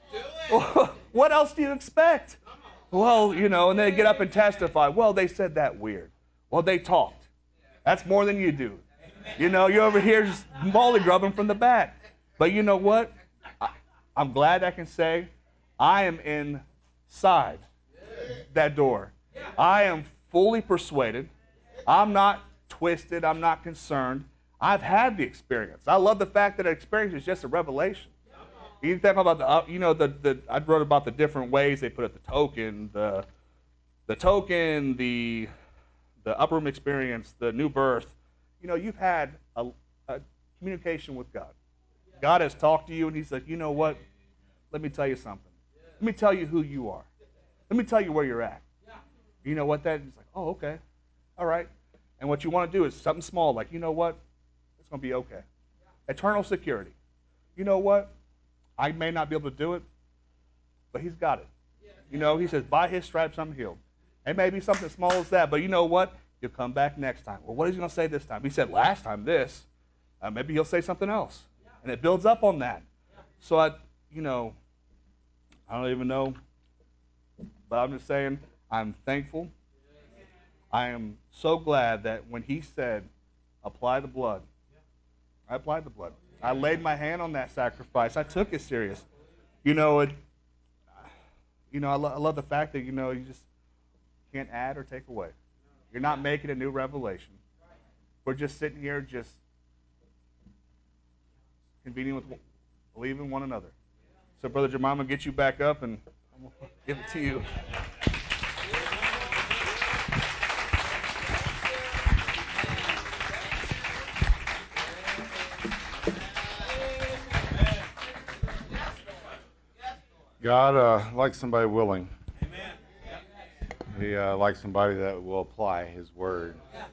What else do you expect? Well, you know, and they get up and testify. Well, they said that weird. Well, they talked. That's more than you do. You know, you're over here just molly-grubbing from the back. But you know what? I, I'm glad I can say I am inside that door. I am fully persuaded. I'm not twisted. I'm not concerned. I've had the experience. I love the fact that an experience is just a revelation. You think about the, uh, you know, the, the I wrote about the different ways they put it, the token, the, the token, the, the upper room experience, the new birth. You know, you've had a, a communication with God. God has talked to you, and He said, you know what? Let me tell you something. Let me tell you who you are. Let me tell you where you're at. You know what? That is like, oh, okay, all right. And what you want to do is something small, like, you know what? It's going to be okay. Eternal security. You know what? I may not be able to do it, but He's got it. You know, He says, by His stripes I'm healed. It may be something small as that, but you know what? You'll come back next time. Well, what is He going to say this time? He said last time this. Uh, maybe He'll say something else. And it builds up on that. So, I, you know, I don't even know, but I'm just saying I'm thankful. I am so glad that when He said, apply the blood, I applied the blood. I laid my hand on that sacrifice. I took it serious. You know, it. You know, I, lo- I love the fact that, you know, you just can't add or take away. You're not making a new revelation. We're just sitting here just convening with, believing one another. So, Brother Jemima, I'm going to get you back up and I'm going to give it to you. God uh, likes somebody willing. He uh, likes somebody that will apply His word.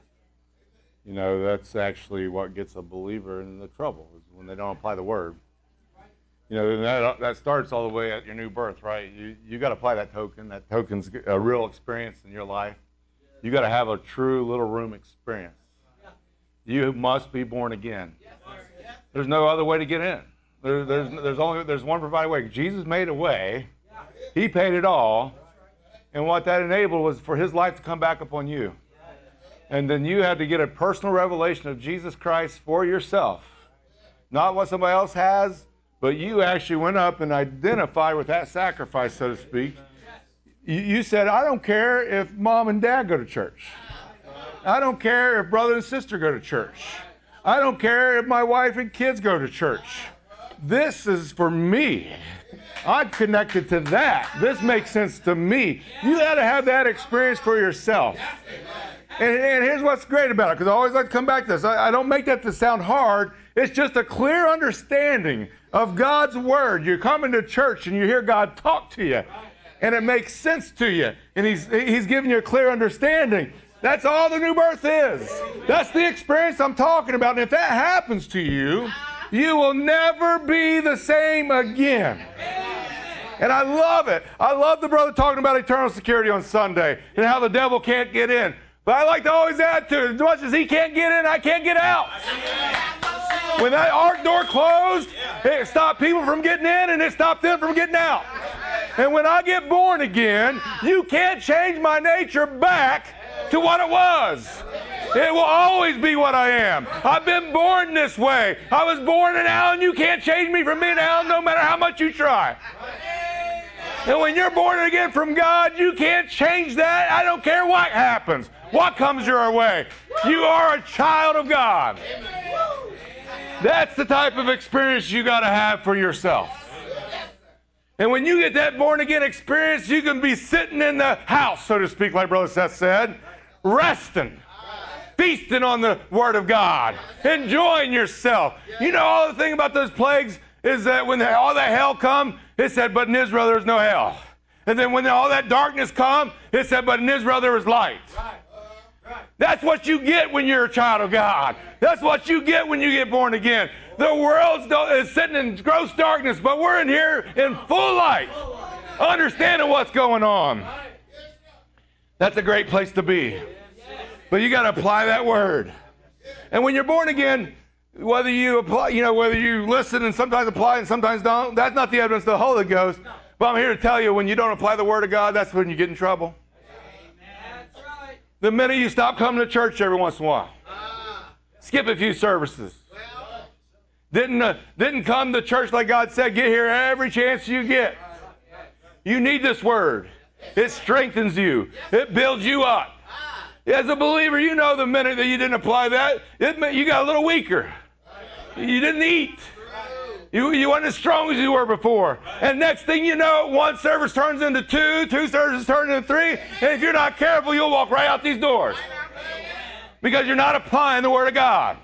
You know, that's actually what gets a believer in the trouble, is when they don't apply the word. You know, that, that starts all the way at your new birth, right? You you got to apply that token. That token's a real experience in your life. You got to have a true little room experience. You must be born again. There's no other way to get in. There, there's there's only there's one provided way. Jesus made a way. He paid it all, and what that enabled was for His life to come back upon you. And then you had to get a personal revelation of Jesus Christ for yourself, not what somebody else has, but you actually went up and identified with that sacrifice, so to speak. You, you said, I don't care if mom and dad go to church. I don't care if brother and sister go to church. I don't care if my wife and kids go to church. This is for me. I'm connected to that. This makes sense to me. You got to have that experience for yourself. And, and here's what's great about it, because I always like to come back to this. I, I don't make that to sound hard. It's just a clear understanding of God's word. You're coming to church and you hear God talk to you, and it makes sense to you, and He's He's giving you a clear understanding. That's all the new birth is. That's the experience I'm talking about. And if that happens to you, you will never be the same again. And I love it. I love the brother talking about eternal security on Sunday and how the devil can't get in. But I like to always add to it, as much as he can't get in, I can't get out. When that ark door closed, it stopped people from getting in and it stopped them from getting out. And when I get born again, you can't change my nature back to what it was. It will always be what I am. I've been born this way. I was born an Allen. You can't change me from being an Allen no matter how much you try. And when you're born again from God, you can't change that. I don't care what happens, what comes your way. You are a child of God. That's the type of experience you got to have for yourself. And when you get that born again experience, you can be sitting in the house, so to speak, like Brother Seth said, resting, feasting on the Word of God, enjoying yourself. You know, all the thing about those plagues is that when all that hell come, it said, but in Israel there was no hell. And then when all that darkness come, it said, but in Israel there was light. That's what you get when you're a child of God. That's what you get when you get born again. The world is sitting in gross darkness, but we're in here in full light, understanding what's going on. That's a great place to be. But you got to apply that word. And when you're born again, whether you apply, you know, whether you listen and sometimes apply and sometimes don't, that's not the evidence of the Holy Ghost. But I'm here to tell you, when you don't apply the word of God, that's when you get in trouble. That's right. The minute you stop coming to church every once in a while, skip a few services, didn't uh, didn't come to church like God said, get here every chance you get. You need this word. It strengthens you. It builds you up. As a believer, you know the minute that you didn't apply that, it meant you got a little weaker. You didn't eat. You, you weren't as strong as you were before. And next thing you know, one service turns into two, two services turn into three, and if you're not careful, you'll walk right out these doors. Because you're not applying the Word of God.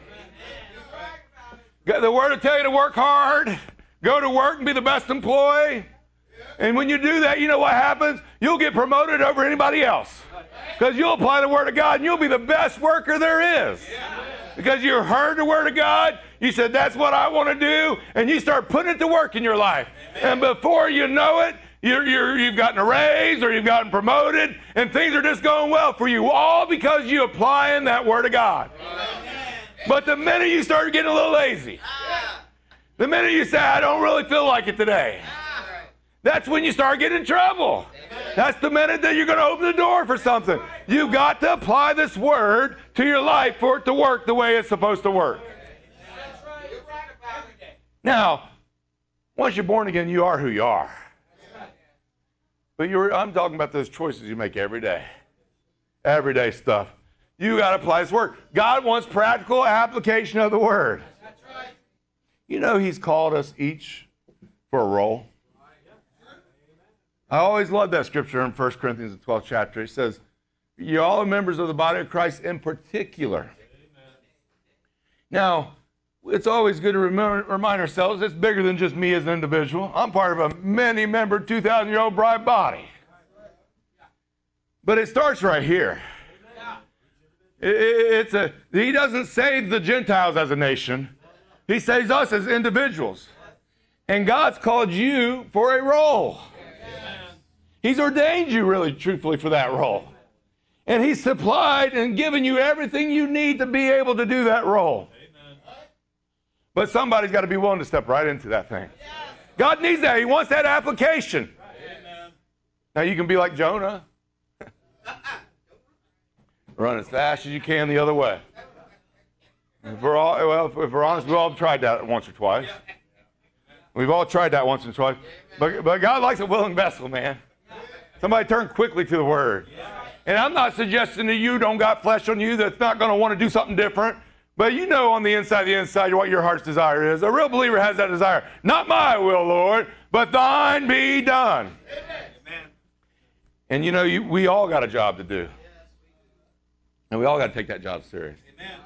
The Word will tell you to work hard, go to work and be the best employee. And when you do that, you know what happens? You'll get promoted over anybody else. Because you'll apply the Word of God and you'll be the best worker there is. Because you heard the Word of God, you said, that's what I want to do, and you start putting it to work in your life. And before you know it, you're, you're, you've gotten a raise or you've gotten promoted, and things are just going well for you, all because you applying that Word of God. But the minute you start getting a little lazy, the minute you say, I don't really feel like it today, that's when you start getting in trouble. That's the minute that you're going to open the door for something. You've got to apply this Word to your life for it to work the way it's supposed to work. Now, once you're born again, you are who you are. But you're, I'm talking about those choices you make every day. Everyday stuff. You got to apply this Word. God wants practical application of the Word. You know He's called us each for a role. I always love that scripture in First Corinthians, the twelfth chapter. It says, you all are members of the body of Christ in particular. Amen. Now, it's always good to remember, remind ourselves it's bigger than just me as an individual. I'm part of a many-member, two thousand year old bride body. But it starts right here. It, it, it's a, he doesn't save the Gentiles as a nation. He saves us as individuals. And God's called you for a role. He's ordained you, really, truthfully, for that role. And He's supplied and given you everything you need to be able to do that role. Amen. But somebody's got to be willing to step right into that thing. Yes. God needs that. He wants that application. Amen. Now, you can be like Jonah. Run as fast as you can the other way. If we're, all, well, if we're honest, we've all tried that once or twice. We've all tried that once or twice. But, but God likes a willing vessel, man. Somebody turn quickly to the Word. And I'm not suggesting that you don't got flesh on you that's not going to want to do something different. But you know on the inside, the inside, what your heart's desire is. A real believer has that desire. Not my will, Lord, but thine be done. Amen. And you know, you, we all got a job to do. And we all got to take that job serious. Amen.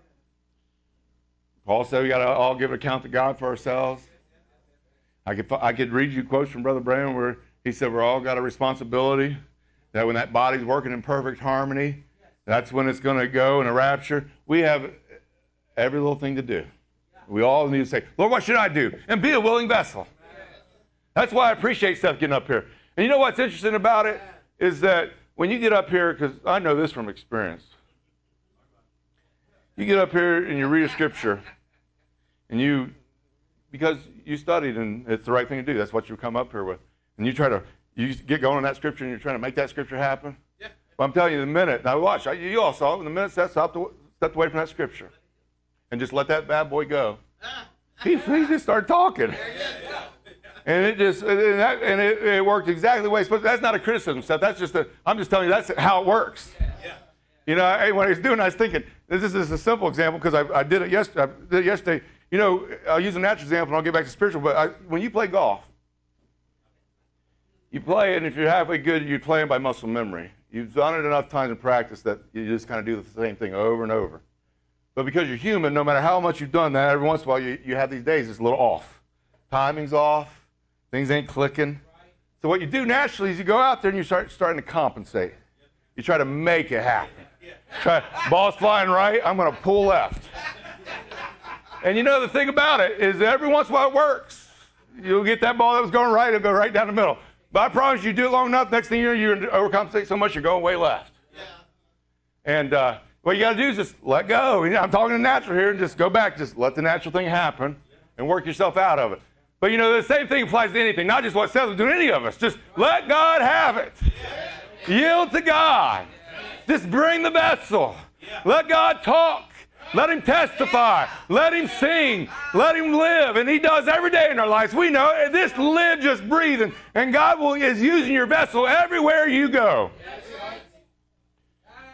Paul said we got to all give an account to God for ourselves. I could, I could read you quotes from Brother Branham where he said we're all got a responsibility that when that body's working in perfect harmony, that's when it's going to go in a rapture. We have every little thing to do. We all need to say, Lord, what should I do? And be a willing vessel. That's why I appreciate Seth getting up here. And you know what's interesting about it is that when you get up here, because I know this from experience, you get up here and you read a scripture, and you, because you studied and it's the right thing to do, that's what you come up here with. And you try to, you get going on that scripture and you're trying to make that scripture happen. Yeah. Well, I'm telling you, the minute, now watch, you all saw it, the minute Seth stepped away from that scripture and just let that bad boy go, he, he just started talking. And it just, and, that, and it, it worked exactly the way it's supposed to. That's not a criticism, Seth. That's just a, I'm just telling you, that's how it works. Yeah. You know, I, when I was doing it, I was thinking, this is a simple example because I, I did it yesterday. I did it yesterday. You know, I'll use a natural example and I'll get back to spiritual, but I, when you play golf, you play it, and if you're halfway good, you play it by muscle memory. You've done it enough times in practice that you just kind of do the same thing over and over. But because you're human, no matter how much you've done that, every once in a while you, you have these days it's a little off. Timing's off. Things ain't clicking. So what you do naturally is you go out there and you start starting to compensate. You try to make it happen. Try, ball's flying right, I'm going to pull left. And you know the thing about it is every once in a while it works. You'll get that ball that was going right, it'll go right down the middle. But I promise you, do it long enough, next thing you know, you overcompensate so much, you're going way left. Yeah. And uh, what you got to do is just let go. You know, I'm talking to natural here, and just go back. Just let the natural thing happen and work yourself out of it. But, you know, the same thing applies to anything, not just what Seth was doing, any of us. Just let God have it. Yeah. Yield to God. Yeah. Just bring the vessel. Yeah. Let God talk. Let Him testify. Let Him sing. Let Him live. And He does every day in our lives. We know this live, just breathing. And God will, is using your vessel everywhere you go.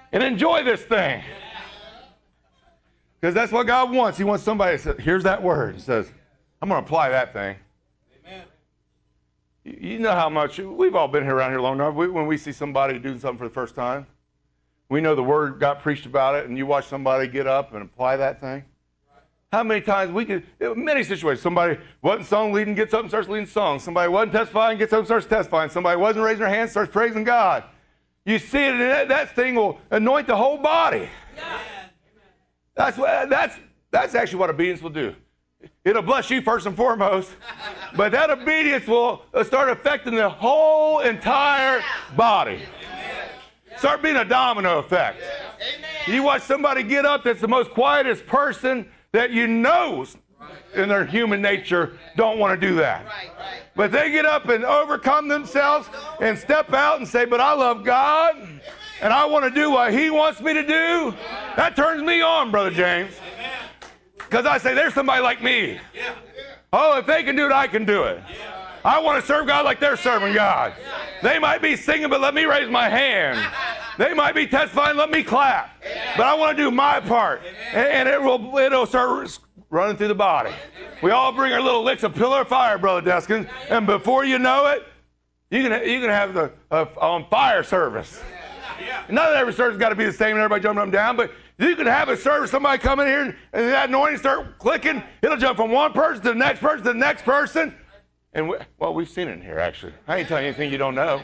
and enjoy this thing. Because that's what God wants. He wants somebody to say, here's that word. He says, I'm going to apply that thing. Amen. You know how much, we've all been here around here long enough. We, when we see somebody do something for the first time, we know the word got preached about it, and you watch somebody get up and apply that thing. How many times we could, many situations, somebody wasn't song leading, gets up and starts leading songs. Somebody wasn't testifying, gets up and starts testifying. Somebody wasn't raising their hand, starts praising God. You see it, and that, that thing will anoint the whole body. Yeah. That's what, that's, that's actually what obedience will do. It'll bless you first and foremost, but that obedience will start affecting the whole entire body. Start being a domino effect. You watch somebody get up that's the most quietest person that you know in their human nature don't want to do that. But they get up and overcome themselves and step out and say, but I love God and I want to do what He wants me to do. That turns me on, Brother James. Because I say, there's somebody like me. Oh, if they can do it, I can do it. I want to serve God like they're serving God. They might be singing, but let me raise my hand. They might be testifying, let me clap. But I want to do my part. And it will, it'll start running through the body. We all bring our little licks of pillar of fire, Brother Deskins. And before you know it, you can, you can have the uh, on fire service. Not every service got to be the same and everybody jumping up and down, but you can have a service, somebody come in here and, and that anointing start clicking. It'll jump from one person to the next person to the next person. And, we, well, we've seen it in here, actually. I ain't telling you anything you don't know.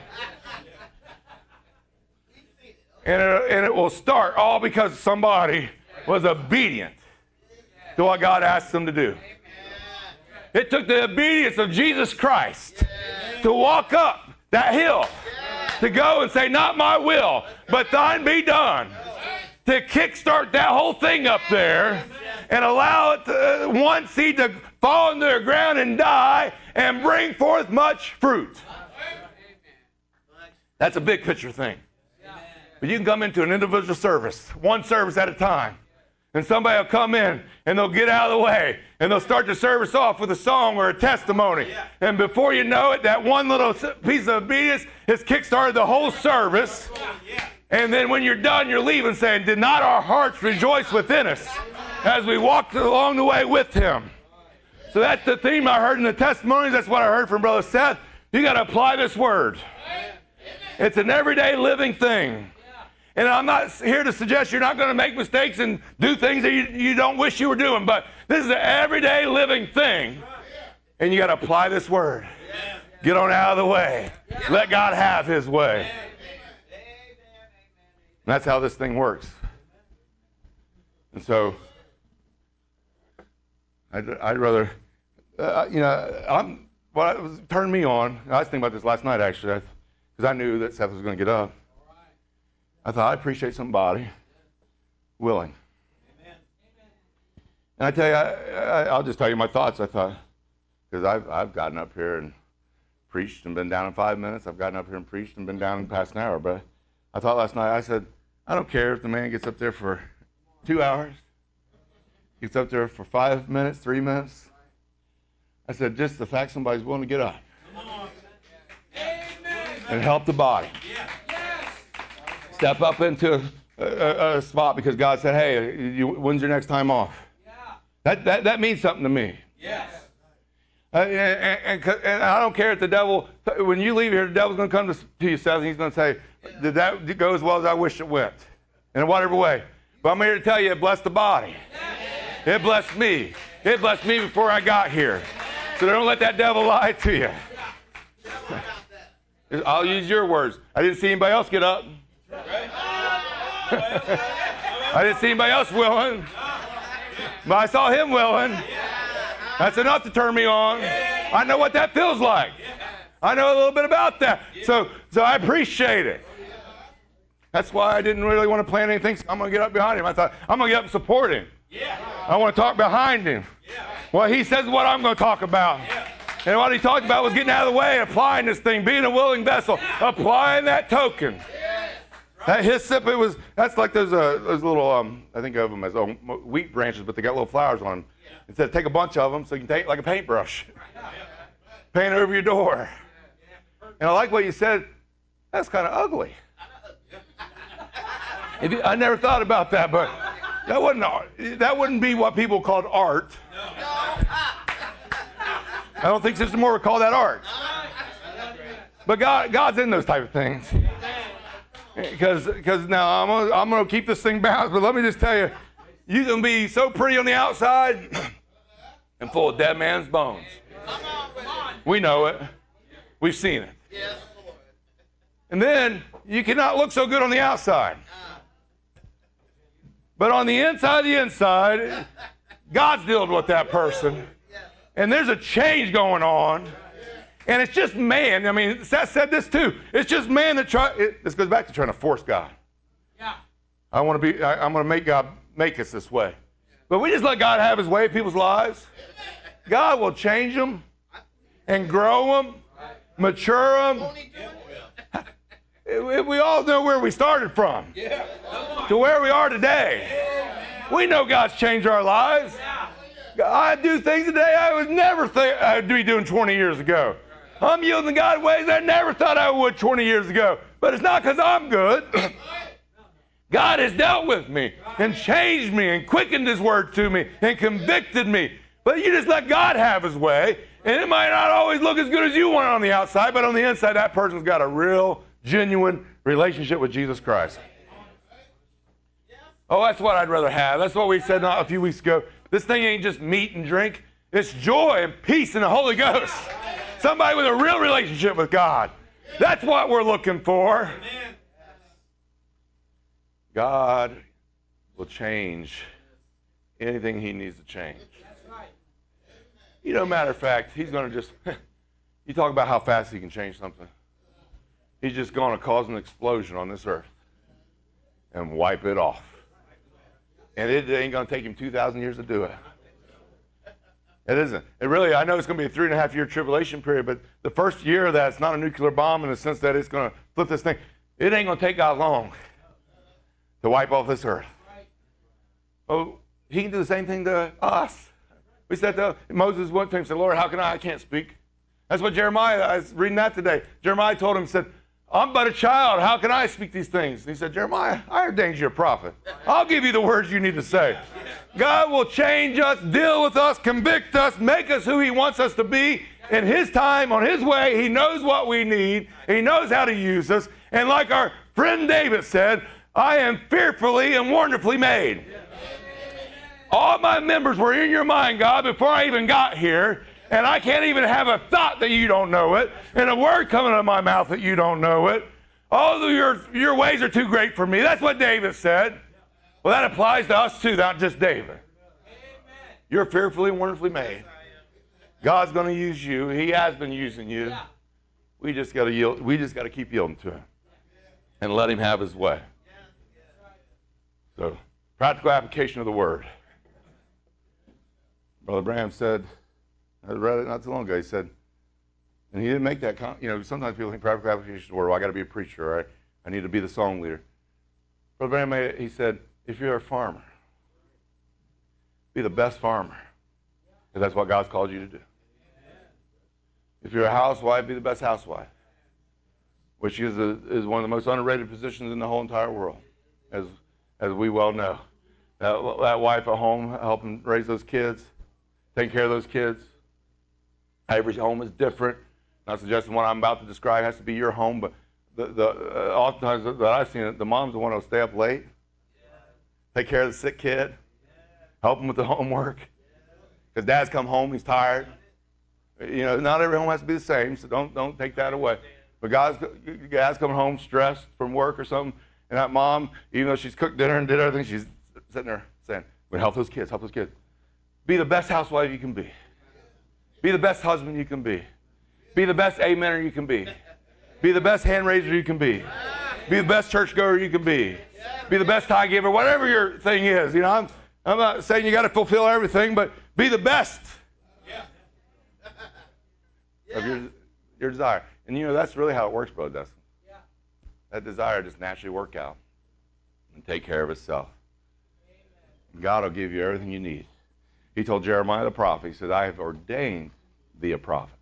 And it, and it will start all because somebody was obedient to what God asked them to do. It took the obedience of Jesus Christ to walk up that hill, to go and say, not my will, but thine be done. To kickstart that whole thing up there and allow it to, uh, one seed to fall into the ground and die and bring forth much fruit. That's a big picture thing. But you can come into an individual service, one service at a time, and somebody will come in and they'll get out of the way and they'll start the service off with a song or a testimony. And before you know it, that one little piece of obedience has kickstarted the whole service. And then when you're done, you're leaving saying, did not our hearts rejoice within us as we walked along the way with Him? So that's the theme I heard in the testimonies. That's what I heard from Brother Seth. You got to apply this word. It's an everyday living thing. And I'm not here to suggest you're not going to make mistakes and do things that you, you don't wish you were doing, but this is an everyday living thing. And you got to apply this word. Get on out of the way. Let God have His way. And that's how this thing works. And so, I'd, I'd rather, uh, you know, I'm, what was, turned me on, I was thinking about this last night actually, because I knew that Seth was going to get up. I thought, I appreciate somebody willing. And I tell you, I, I, I'll just tell you my thoughts. I thought, because I've, I've gotten up here and preached and been down in five minutes. I've gotten up here and preached and been down in past an hour, but I thought last night, I said, I don't care if the man gets up there for two hours, gets up there for five minutes, three minutes. I said, just the fact somebody's willing to get up and help the body. Step up into a, a, a spot because God said, hey, you, when's your next time off? That, that, that means something to me. Yes. Uh, and, and, and I don't care if the devil, when you leave here, the devil's going to come to, to you, Seth, and he's going to say, did that go as well as I wish it went? In whatever way. But I'm here to tell you, it blessed the body. It blessed me. It blessed me before I got here. So don't let that devil lie to you. I'll use your words. I didn't see anybody else get up. I didn't see anybody else willing. But I saw him willing. That's enough to turn me on. I know what that feels like. I know a little bit about that. So, so I appreciate it. That's why I didn't really want to plan anything. So I'm going to get up behind him. I thought, I'm going to get up and support him. I want to talk behind him. What he says is what I'm going to talk about. And what he talked about was getting out of the way, applying this thing, being a willing vessel, applying that token. That hyssop, it was, that's like those, uh, those little, um, I think of them as um, wheat branches, but they got little flowers on them. It said take a bunch of them so you can take it like a paintbrush. Paint over your door. And I like what you said, that's kind of ugly. If you, I never thought about that, but that wouldn't that wouldn't be what people called art. I don't think Sister Moore would call that art. But God, God's in those type of things. Because because now I'm gonna, I'm gonna keep this thing balanced, but let me just tell you, you can be so pretty on the outside and full of dead man's bones. We know it. We've seen it. And then you cannot look so good on the outside. But on the inside, the inside, God's dealing with that person. And there's a change going on. And it's just man. I mean, Seth said this too. It's just man that try. It, this goes back to trying to force God. Yeah. I want to be. I, I'm going to make God make us this way. But we just let God have His way in people's lives. God will change them and grow them, mature them. We all know where we started from to where we are today. We know God's changed our lives. I do things today I would never think I'd be doing twenty years ago. I'm yielding to God ways I never thought I would twenty years ago. But it's not because I'm good. God has dealt with me and changed me and quickened His word to me and convicted me. But you just let God have His way, and it might not always look as good as you want on the outside, but on the inside, that person's got a real, genuine relationship with Jesus Christ. Oh, that's what I'd rather have. That's what we said a few weeks ago. This thing ain't just meat and drink. It's joy and peace in the Holy Ghost. Somebody with a real relationship with God. That's what we're looking for. God will change anything He needs to change. You know, matter of fact, He's going to just, you talk about how fast He can change something. He's just going to cause an explosion on this earth and wipe it off. And it ain't going to take Him two thousand years to do it. It isn't. It really, I know it's going to be a three and a half year tribulation period, but the first year of that, it's not a nuclear bomb in the sense that it's going to flip this thing. It ain't going to take God long to wipe off this earth. Oh, He can do the same thing to us. We said to Moses went to him and said, Lord, how can I? I can't speak. That's what Jeremiah, I was reading that today. Jeremiah told him, said, I'm but a child. How can I speak these things? And he said, Jeremiah, I ordained you a prophet. I'll give you the words you need to say. God will change us, deal with us, convict us, make us who He wants us to be in His time, on His way. He knows what we need. He knows how to use us. And like our friend David said, I am fearfully and wonderfully made. All my members were in your mind, God, before I even got here. And I can't even have a thought that you don't know it, and a word coming out of my mouth that you don't know it. All of your, your ways are too great for me. That's what David said. Well, that applies to us too, not just David. You're fearfully and wonderfully made. God's going to use you. He has been using you. We just got to yield. We just got to keep yielding to Him and let Him have His way. So, practical application of the word. Brother Branham said, I read it not too long ago. He said, and he didn't make that, con- you know, sometimes people think practical application of the word, well, I got to be a preacher, right? I need to be the song leader. Brother Branham made it, he said, if you're a farmer, be the best farmer, because that's what God's called you to do. If you're a housewife, be the best housewife, which is, a, is one of the most underrated positions in the whole entire world, as as we well know. That, that wife at home helping raise those kids, taking care of those kids. Every home is different. Not suggesting what I'm about to describe has to be your home, but the, the uh, oftentimes that I've seen it, the mom's the one who'll stay up late, take care of the sick kid, help him with the homework. Because dad's come home, he's tired. You know, not every home has to be the same, so don't don't take that away. But God's, God's coming home stressed from work or something, and that mom, even though she's cooked dinner and did everything, she's sitting there saying, "Well, help those kids, help those kids." Be the best housewife you can be. Be the best husband you can be. Be the best amener you can be. Be the best hand raiser you can be. Be the best churchgoer you can be. Be the best tithe giver, whatever your thing is. You know, I'm, I'm not saying you got to fulfill everything, but be the best of your, your desire. And you know, that's really how it works, Brother Dustin. That desire just naturally work out and take care of itself. God will give you everything you need. He told Jeremiah the prophet, he said, I have ordained thee a prophet.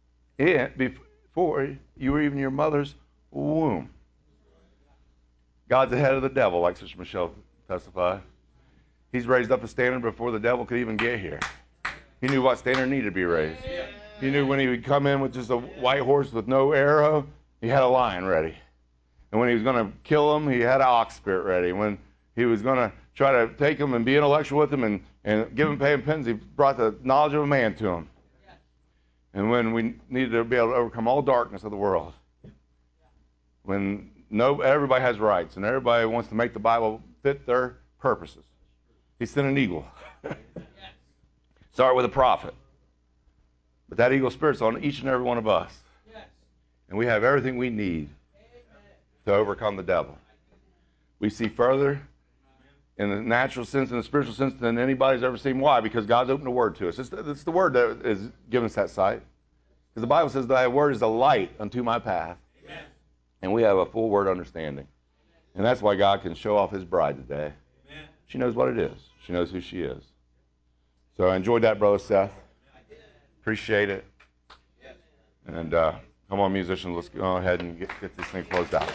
And before you were even in your mother's womb. God's ahead of the devil, like Sister Michelle testified. He's raised up a standard before the devil could even get here. He knew what standard needed to be raised. He knew when he would come in with just a white horse with no arrow, he had a lion ready. And when he was going to kill him, he had an ox spirit ready. When he was going to try to take him and be intellectual with him and, and give him pay and pens, he brought the knowledge of a man to him. And when we needed to be able to overcome all darkness of the world, when no, everybody has rights and everybody wants to make the Bible fit their purposes, he sent an eagle. Start with a prophet. But that eagle spirit's on each and every one of us. And we have everything we need to overcome the devil. We see further in the natural sense and the spiritual sense than anybody's ever seen. Why? Because God's opened the Word to us. It's the, it's the Word that is giving us that sight. Because the Bible says, thy Word is a light unto my path. Amen. And we have a full Word understanding. And that's why God can show off his bride today. Amen. She knows what it is. She knows who she is. So I enjoyed that, Brother Seth. Appreciate it. And uh, come on, musicians, let's go ahead and get, get this thing closed out.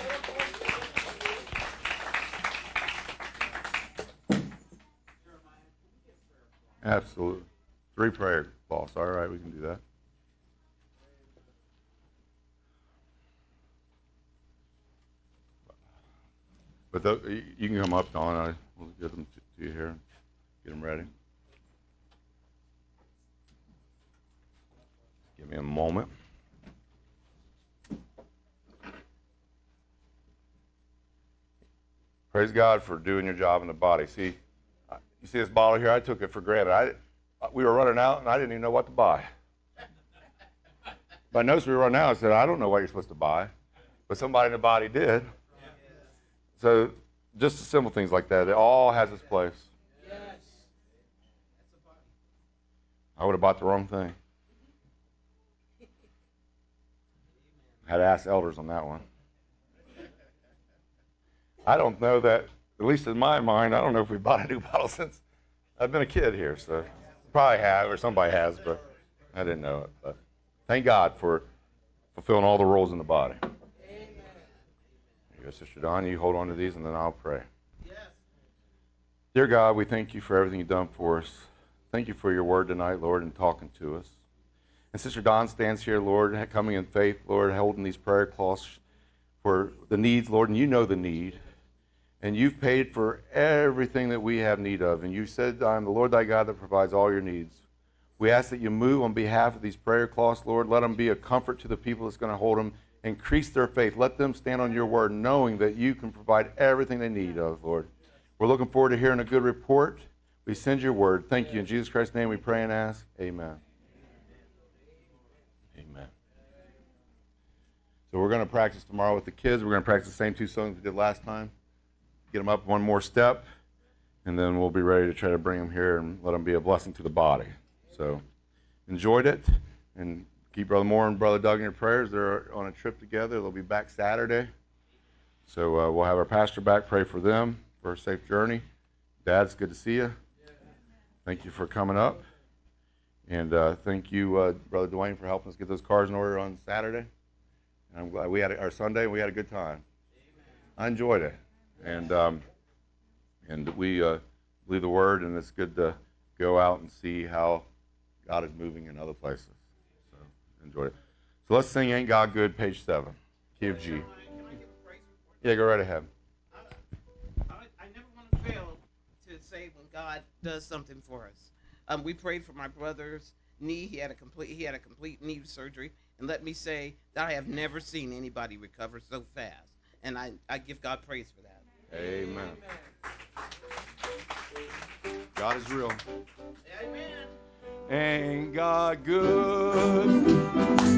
Absolutely. Three prayer boss. All right, we can do that. But the, you can come up, Don. I will get them to, to you here. Get them ready. Give me a moment. Praise God for doing your job in the body. See, you see this bottle here? I took it for granted. I, we were running out, and I didn't even know what to buy. But I noticed we were running out. I said, I don't know what you're supposed to buy. But somebody in the body did. So just the simple things like that. It all has its place. I would have bought the wrong thing. I had to ask elders on that one. I don't know that, at least in my mind, I don't know if we bought a new bottle since I've been a kid here. So probably have, or somebody has, but I didn't know it. But thank God for fulfilling all the roles in the body. Amen. There you go, Sister Dawn. You hold on to these, and then I'll pray. Yes. Dear God, we thank you for everything you've done for us. Thank you for your word tonight, Lord, and talking to us. And Sister Dawn stands here, Lord, coming in faith, Lord, holding these prayer cloths for the needs, Lord, and you know the need. And you've paid for everything that we have need of. And you said, I am the Lord thy God that provides all your needs. We ask that you move on behalf of these prayer cloths, Lord. Let them be a comfort to the people that's going to hold them. Increase their faith. Let them stand on your word, knowing that you can provide everything they need of, Lord. We're looking forward to hearing a good report. We send your word. Thank you. In Jesus Christ's name we pray and ask. Amen. Amen. So we're going to practice tomorrow with the kids. We're going to practice the same two songs we did last time. Get them up one more step, and then we'll be ready to try to bring them here and let them be a blessing to the body. So enjoyed it, and keep Brother Moore and Brother Doug in your prayers. They're on a trip together. They'll be back Saturday. So uh, we'll have our pastor back. Pray for them for a safe journey. Dad, it's good to see you. Thank you for coming up. And uh, thank you, uh, Brother Dwayne, for helping us get those cars in order on Saturday. And I'm glad we had a, our Sunday, and we had a good time. I enjoyed it. And um, and we uh, believe the word, and it's good to go out and see how God is moving in other places. So enjoy it. So let's sing Ain't God Good, page seven, key of G. Yeah, go right ahead. I, I never want to fail to say when God does something for us. Um, we prayed for my brother's knee. He had a complete he had a complete knee surgery, and let me say that I have never seen anybody recover so fast. And I, I give God praise for that. Amen. God is real. Amen. Ain't God good?